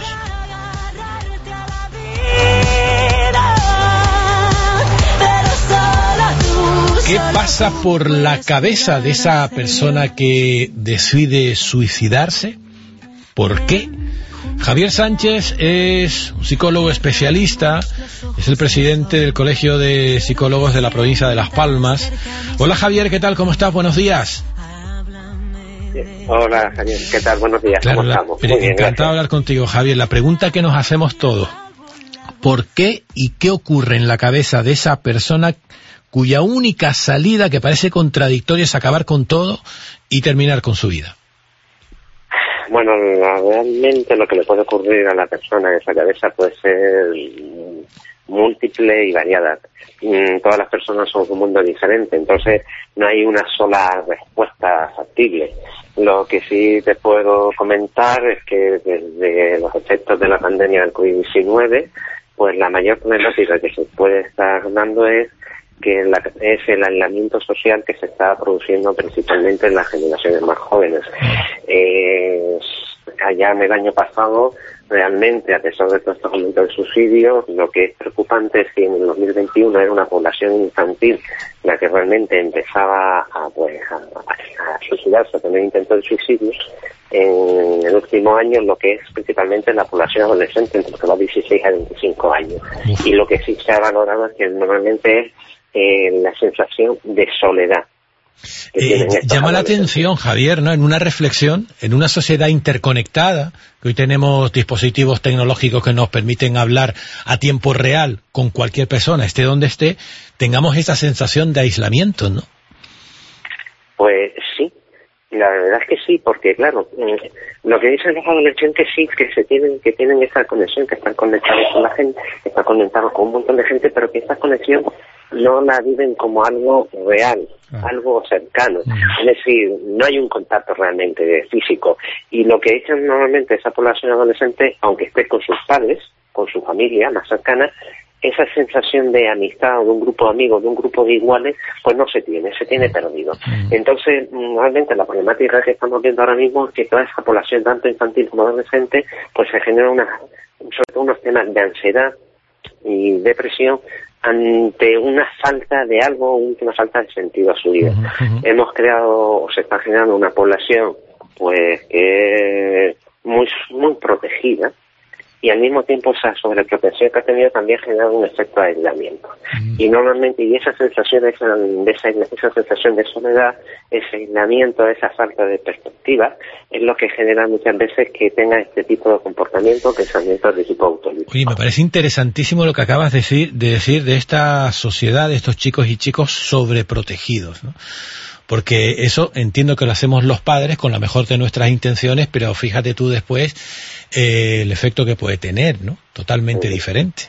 S13: ¿Qué pasa por la cabeza de esa persona que decide suicidarse? ¿Por qué? Javier Sánchez es un psicólogo especialista, es el presidente del Colegio de Psicólogos de la provincia de Las Palmas. Hola Javier, ¿qué tal? ¿Cómo estás? Buenos días.
S7: Hola Javier, ¿qué tal? Buenos días,
S13: claro,
S7: ¿cómo
S13: la,
S7: estamos?
S13: Muy bien, encantado de hablar contigo, Javier. La pregunta que nos hacemos todos, ¿por qué y qué ocurre en la cabeza de esa persona cuya única salida, que parece contradictoria, es acabar con todo y terminar con su vida?
S7: Bueno, la, realmente lo que le puede ocurrir a la persona en esa cabeza puede ser múltiple y variada. Todas las personas son un mundo diferente, entonces no hay una sola respuesta factible. Lo que sí te puedo comentar es que desde los efectos de la pandemia del covid diecinueve, pues la mayor problemática que se puede estar dando es que la, es el aislamiento social que se está produciendo principalmente en las generaciones más jóvenes. Eh, allá en el año pasado, realmente, a pesar de todos estos aumentos de subsidios, lo que es preocupante es que en el dos mil veintiuno era una población infantil la que realmente empezaba a, pues, a, a, a suicidarse, a tener intentos de suicidio. En el último año lo que es principalmente la población adolescente entre los dieciséis a veinticinco años. Y lo que sí se ha valorado es que normalmente es eh, la sensación de soledad.
S13: Eh, llama la atención, Javier, ¿no? En una reflexión, en una sociedad interconectada, que hoy tenemos dispositivos tecnológicos que nos permiten hablar a tiempo real con cualquier persona, esté donde esté, tengamos esa sensación de aislamiento, ¿no?
S7: Pues sí, la verdad es que sí, porque claro, lo que dicen los adolescentes sí, que se tienen, que tienen esa conexión, que están conectados con la gente, que están conectados con un montón de gente, pero que esa conexión no la viven como algo real, ah. algo cercano. Ah. Es decir, no hay un contacto realmente físico. Y lo que echan normalmente esa población adolescente, aunque esté con sus padres, con su familia más cercana, esa sensación de amistad o de un grupo de amigos, de un grupo de iguales, pues no se tiene, se tiene perdido. Entonces, realmente la problemática que estamos viendo ahora mismo es que toda esa población, tanto infantil como adolescente, pues se genera una, sobre todo unos temas de ansiedad y depresión ante una falta de algo, una falta de sentido a su vida. Uh-huh, uh-huh. Hemos creado, o se está generando una población, pues, que es muy, muy protegida, y al mismo tiempo esa sobreprotección que ha tenido también ha generado un efecto de aislamiento. Mm. Y normalmente, y esa sensación, esa, de esa, esa sensación de soledad, ese aislamiento, esa falta de perspectiva, es lo que genera muchas veces que tenga este tipo de comportamiento, pensamientos de tipo autoritario.
S13: Oye, me parece interesantísimo lo que acabas de decir, de decir de esta sociedad, de estos chicos y chicos sobreprotegidos, ¿no? Porque eso entiendo que lo hacemos los padres con la mejor de nuestras intenciones, pero fíjate tú después eh, el efecto que puede tener, ¿no? Totalmente sí. diferente.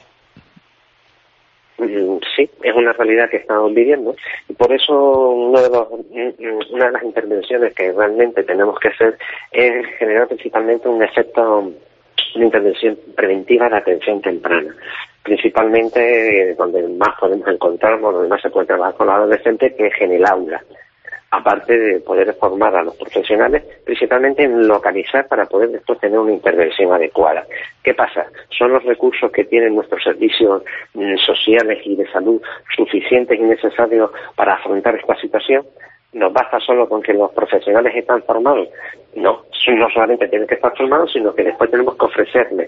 S7: Sí, es una realidad que estamos viviendo y por eso uno de los, una de las intervenciones que realmente tenemos que hacer es generar principalmente un efecto, una intervención preventiva de atención temprana. Principalmente eh, donde más podemos encontrarnos, donde más se puede trabajar con los adolescentes, que es en el aula. Aparte de poder formar a los profesionales, principalmente en localizar para poder después tener una intervención adecuada. ¿Qué pasa? ¿Son los recursos que tienen nuestros servicios mm, sociales y de salud suficientes y necesarios para afrontar esta situación? ¿Nos basta solo con que los profesionales están formados? No, no solamente tienen que estar formados, sino que después tenemos que ofrecerles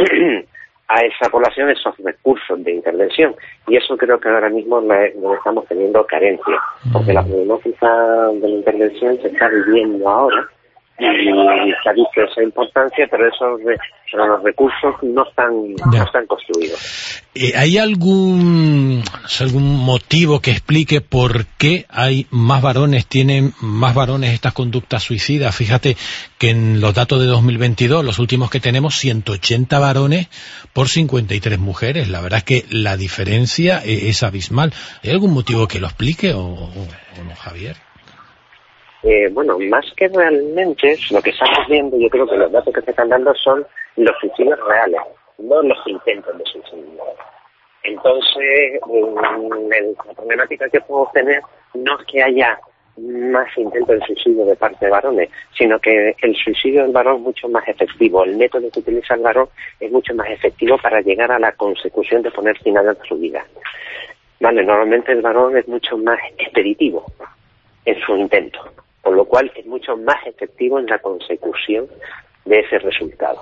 S7: a esa población esos recursos de intervención, y eso creo que ahora mismo no estamos teniendo carencia, porque la problemática de la intervención se está viviendo ahora y se ha visto esa importancia, pero esos pero los recursos no están no están construidos.
S13: Eh, ¿Hay algún algún motivo que explique por qué hay más varones, tienen más varones estas conductas suicidas? Fíjate que en los datos de dos mil veintidós, los últimos que tenemos, ciento ochenta varones por cincuenta y tres mujeres. La verdad es que la diferencia es abismal. ¿Hay algún motivo que lo explique o, o, o no, Javier?
S7: Eh, bueno, más que realmente lo que estamos viendo, yo creo que los datos que se están dando son los suicidios reales, no los intentos de suicidio. Entonces, la problemática que podemos tener no es que haya más intentos de suicidio de parte de varones, sino que el suicidio del varón es mucho más efectivo. El método que utiliza el varón es mucho más efectivo para llegar a la consecución de poner final a su vida. Vale, normalmente el varón es mucho más expeditivo en su intento, por lo cual es mucho más efectivo en la consecución de ese resultado.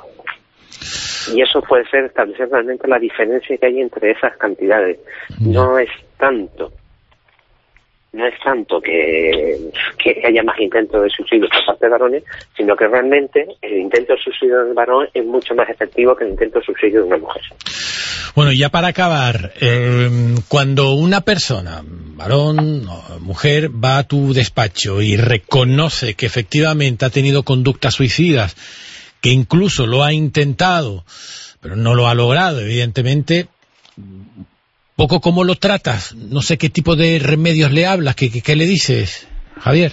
S7: Y eso puede ser establecer realmente la diferencia que hay entre esas cantidades. No es tanto, no es tanto que, que haya más intentos de suicidio por parte de varones, sino que realmente el intento de suicidio del varón es mucho más efectivo que el intento de suicidio de una mujer.
S13: Bueno, ya para acabar, eh, cuando una persona, varón o mujer, va a tu despacho y reconoce que efectivamente ha tenido conductas suicidas, que incluso lo ha intentado, pero no lo ha logrado, evidentemente, poco cómo lo tratas, no sé qué tipo de remedios le hablas, qué, qué, qué le dices, Javier.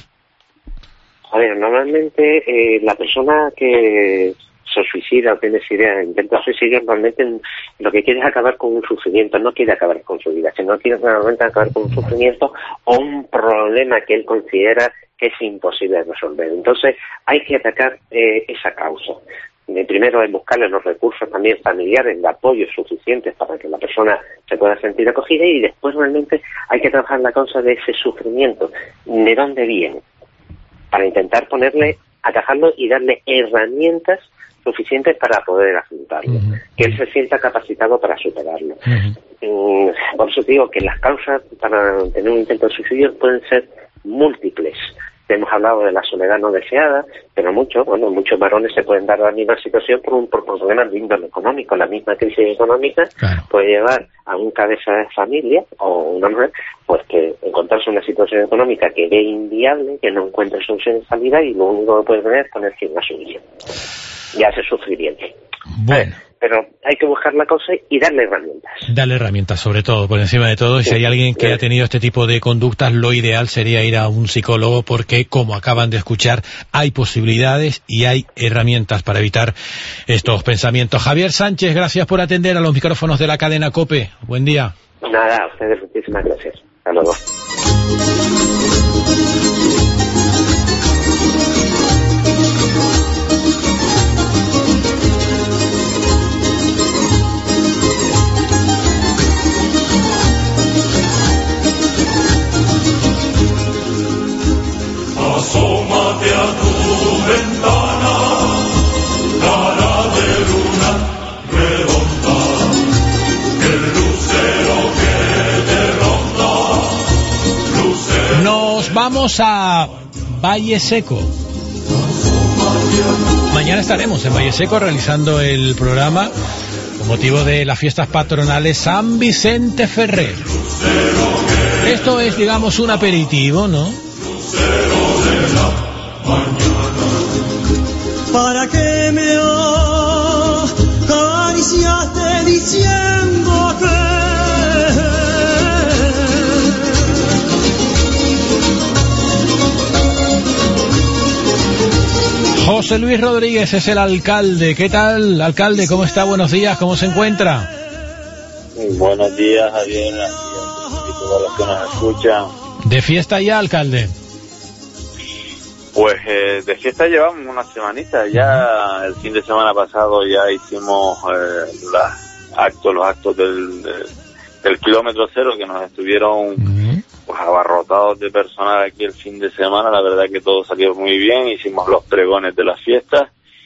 S7: A ver, normalmente eh, la persona que se suicida o tiene esa idea, intenta suicidio, normalmente lo que quiere es acabar con un sufrimiento, no quiere acabar con su vida, sino quiere realmente acabar con un sufrimiento o un problema que él considera que es imposible de resolver. Entonces hay que atacar eh, esa causa. Eh, primero es buscarle los recursos también familiares de apoyo suficientes para que la persona se pueda sentir acogida, y después realmente hay que trabajar la causa de ese sufrimiento, de dónde viene, para intentar ponerle, atajarlo y darle herramientas suficientes para poder afrontarlo, uh-huh. que él se sienta capacitado para superarlo. Uh-huh. Mm, por eso digo que las causas para tener un intento de suicidio pueden ser múltiples. Hemos hablado de la soledad no deseada, pero muchos, bueno, muchos varones se pueden dar la misma situación por un por problemas de índole económico. La misma crisis económica claro. puede llevar a un cabeza de familia o una mujer, pues que encontrarse una situación económica que ve inviable, que no encuentre solución de salida, y lo único que puede tener es poner fin a su vida. Y hace sufrimiento.
S13: Bueno.
S7: Pero hay que buscar la causa y darle herramientas.
S13: Darle herramientas, sobre todo, por encima de todo. Y si hay alguien que ha tenido este tipo de conductas, lo ideal sería ir a un psicólogo, porque, como acaban de escuchar, hay posibilidades y hay herramientas para evitar estos pensamientos. Javier Sánchez, gracias por atender a los micrófonos de la cadena COPE. Buen día.
S7: Nada, a ustedes muchísimas gracias. Hasta luego.
S8: Asómate a tu ventana, cara de luna redonda, el lucero que te ronda, lucero.
S13: Nos vamos a Valle Seco. Mañana estaremos en Valle Seco realizando el programa con motivo de las fiestas patronales San Vicente Ferrer. Esto es, digamos, un aperitivo, ¿no?
S8: ¿Para qué me acariciaste diciendo que
S13: José Luis Rodríguez es el alcalde? ¿Qué tal, alcalde? ¿Cómo está? Buenos días, ¿cómo se encuentra?
S9: Buenos días, Javier, y todos los que nos escuchan.
S13: ¿De fiesta ya, alcalde?
S9: Pues eh, de fiesta llevamos una semanita, ya el fin de semana pasado ya hicimos eh, los actos, los actos del, del, del kilómetro cero, que nos estuvieron uh-huh. pues abarrotados de personal aquí el fin de semana. La verdad que todo salió muy bien, hicimos los pregones de las fiestas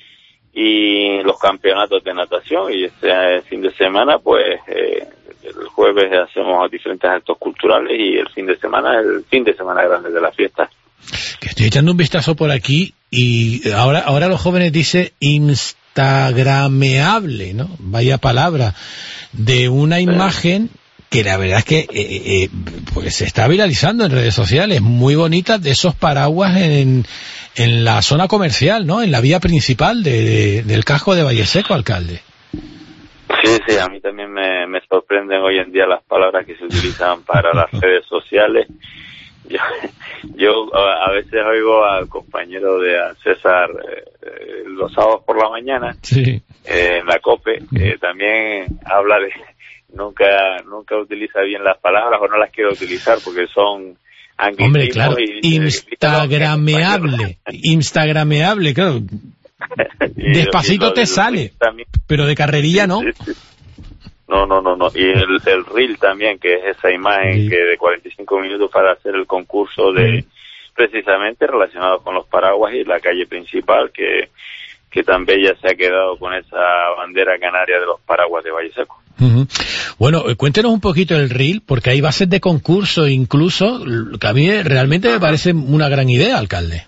S9: y los campeonatos de natación, y este fin de semana pues eh, el jueves hacemos diferentes actos culturales y el fin de semana el fin de semana grande de las fiestas.
S13: Que estoy echando un vistazo por aquí y ahora ahora los jóvenes dicen instagrameable, ¿no? Vaya palabra, de una imagen que la verdad es que eh, eh, pues se está viralizando en redes sociales, muy bonitas, de esos paraguas en, en la zona comercial, ¿no? En la vía principal de, de, del casco de Valle Seco, alcalde.
S9: Sí, sí, a mí también me, me sorprenden hoy en día las palabras que se utilizan para las redes sociales. Yo, yo a veces oigo al compañero de César eh, los sábados por la mañana
S13: sí.
S9: eh, en la COPE, eh, también habla de nunca nunca utiliza bien las palabras, o no las quiere utilizar porque son anglicismos.
S13: Hombre, claro,
S9: y,
S13: instagrameable, instagrameable, claro. Despacito te sale, también. Pero de carrerilla no.
S9: Sí, sí. No, no, no, no. Y el, el reel también, que es esa imagen sí. que de cuarenta y cinco minutos para hacer el concurso de sí. precisamente relacionado con los paraguas y la calle principal, que, que tan bella se ha quedado con esa bandera canaria de los paraguas de Valle Seco.
S13: Uh-huh. Bueno, cuéntenos un poquito el reel, porque hay bases de concurso incluso, que a mí realmente me parece una gran idea, alcalde.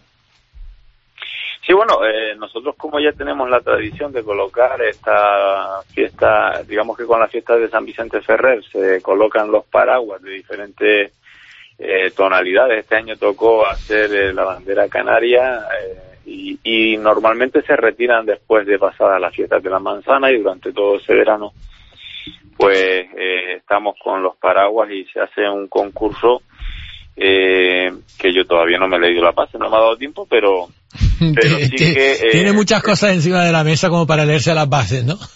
S9: Sí, bueno, eh, nosotros como ya tenemos la tradición de colocar esta fiesta, digamos que con la fiesta de San Vicente Ferrer se colocan los paraguas de diferentes eh, tonalidades. Este año tocó hacer eh, la bandera canaria eh, y, y normalmente se retiran después de pasadas las fiestas de la manzana, y durante todo ese verano pues eh, estamos con los paraguas y se hace un concurso eh, que yo todavía no me he leído la pase, no me ha dado tiempo, pero... Pero sí que, eh,
S13: tiene muchas cosas encima de la mesa como para leerse a las bases, ¿no?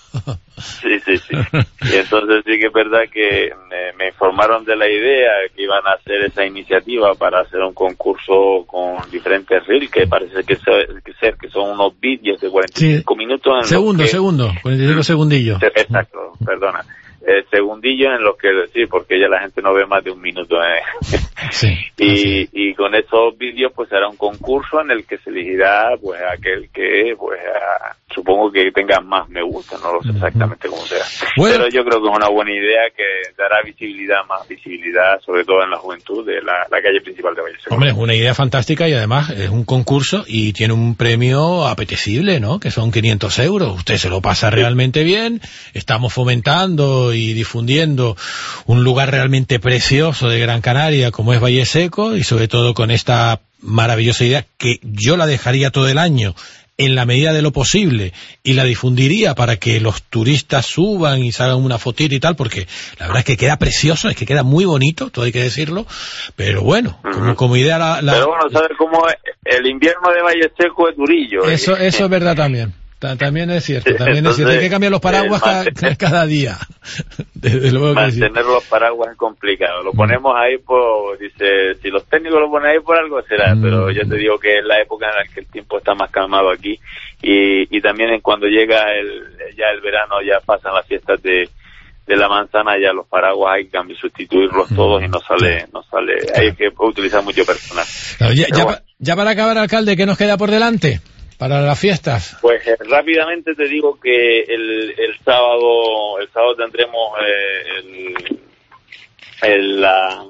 S9: Sí, sí, sí. Y entonces sí que es verdad que me, me informaron de la idea que iban a hacer esa iniciativa para hacer un concurso con diferentes reels, que parece que, se, que ser que son unos vídeos de cuarenta y cinco sí. minutos. En
S13: segundo,
S9: que,
S13: segundo, cuarenta y cinco segundillos.
S9: Exacto, perdona. Eh, segundillo en los que decir, porque ya la gente no ve más de un minuto. Eh.
S13: Sí,
S9: y, y con esos vídeos pues será un concurso en el que se elegirá pues aquel que pues a, supongo que tenga más me gusta, no lo sé exactamente cómo será. Bueno. Pero yo creo que es una buena idea que dará visibilidad, más visibilidad, sobre todo en la juventud de la, la calle principal de Valleseco.
S13: Hombre, es una idea fantástica y además es un concurso y tiene un premio apetecible, ¿no? Que son quinientos euros. Usted se lo pasa realmente bien, estamos fomentando y difundiendo un lugar realmente precioso de Gran Canaria como es Valleseco y sobre todo con esta maravillosa idea que yo la dejaría todo el año en la medida de lo posible y la difundiría para que los turistas suban y se hagan una fotita y tal, porque la verdad es que queda precioso, es que queda muy bonito, todo hay que decirlo, pero bueno, uh-huh. como, como idea la, la...
S9: Pero bueno, ¿sabes cómo es? El invierno de Valleseco es durillo. ¿Eh?
S13: Eso, eso es verdad también. También es cierto, también Entonces, es cierto. Hay que cambiar los paraguas eh, cada, cada día. Desde luego que
S9: mantener sí. los paraguas es complicado. Lo ponemos ahí por, dice, si los técnicos lo ponen ahí por algo será, mm. pero ya te digo que es la época en la que el tiempo está más calmado aquí y, y también en cuando llega el, ya el verano ya pasan las fiestas de, de la manzana, ya los paraguas hay que cambiar, sustituirlos mm. todos y no sale, no sale, claro. Hay que utilizar mucho personal.
S13: Claro, ya, ya, bueno. ya para acabar, alcalde, ¿qué nos queda por delante? Para las fiestas.
S9: Pues eh, rápidamente te digo que el, el sábado el sábado tendremos eh, el, el, la,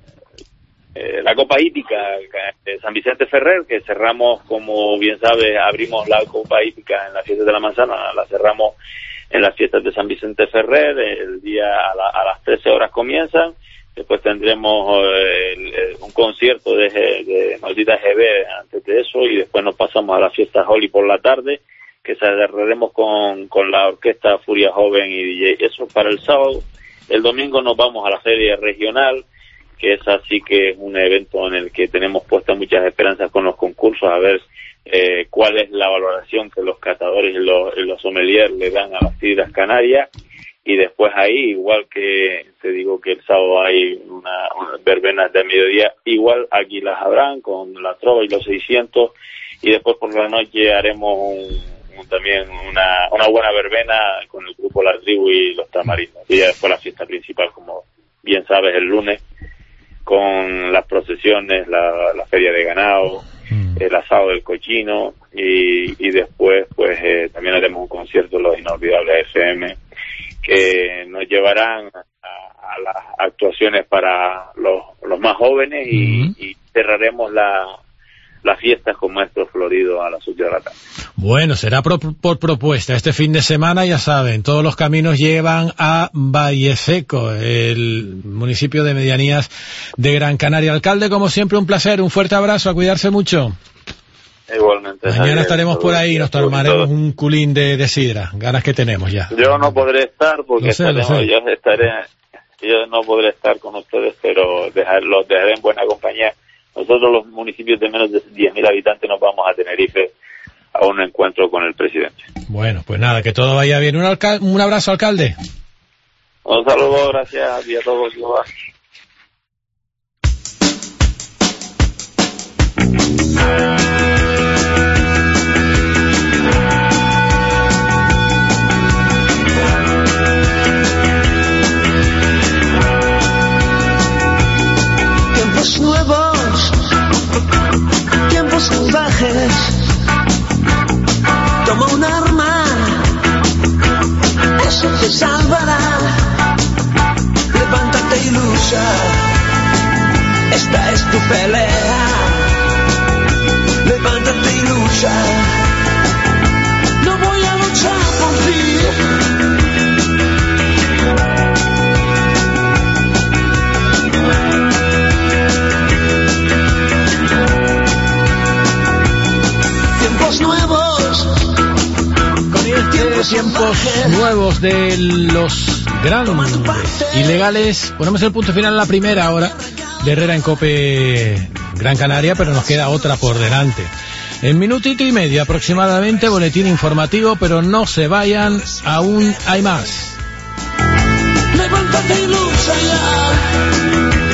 S9: eh, la Copa Hípica de San Vicente Ferrer, que cerramos, como bien sabes, abrimos la Copa Hípica en las fiestas de la manzana, la cerramos en las fiestas de San Vicente Ferrer, el día a, la, a las trece horas comienzan. Después tendremos eh, el, el, un concierto de, de Maldita G B antes de eso y después nos pasamos a la fiesta Holly por la tarde, que cerraremos con, con la orquesta Furia Joven y D J. Eso para el sábado. El domingo nos vamos a la feria regional, que es así que es un evento en el que tenemos puestas muchas esperanzas con los concursos, a ver eh, cuál es la valoración que los catadores y los, y los sommeliers le dan a las sidras canarias. Y después ahí, igual que te digo que el sábado hay una, una verbenas de mediodía, igual aquí las habrán con la trova y los seiscientos, y después por la noche haremos un, un, también una, una buena verbena con el grupo La Tribu y los Tamarindos. Y ya después la fiesta principal, como bien sabes, el lunes, con las procesiones, la, la feria de ganado, el asado del cochino, y, y después pues eh, también haremos un concierto, Los Inolvidables F M, que nos llevarán a, a las actuaciones para los, los más jóvenes y, uh-huh. y cerraremos la, las fiestas con Maestro Florido a las ocho de la tarde.
S13: Bueno, será pro, por propuesta. Este fin de semana, ya saben, todos los caminos llevan a Valleseco, el municipio de medianías de Gran Canaria. Alcalde, como siempre, un placer, un fuerte abrazo, a cuidarse mucho.
S9: Igualmente.
S13: Mañana Javier, estaremos por ahí y nos tomaremos un culín de, de sidra, ganas que tenemos ya.
S9: Yo no podré estar porque
S13: sé,
S9: estaremos, yo estaré, yo no podré estar con ustedes, pero dejar, los dejaré en buena compañía. Nosotros los municipios de menos de diez mil habitantes nos vamos a Tenerife a un encuentro con el presidente.
S13: Bueno, pues nada, que todo vaya bien. Un, alca- un abrazo, alcalde.
S9: Un saludo, gracias y a todos.
S8: Tiempos nuevos, tiempos salvajes. Toma un arma, eso te salvará. Levántate y lucha, esta es tu pelea. Levántate y lucha, no voy a luchar por ti. Tiempos nuevos, con el tiempo
S13: tiempos nuevos de los grandes ilegales. Ponemos el punto final en la primera hora de Herrera en COPE Gran Canaria, pero nos queda otra por delante. En minutito y medio aproximadamente, boletín informativo, pero no se vayan, aún hay más.
S8: Levántate y lucha ya.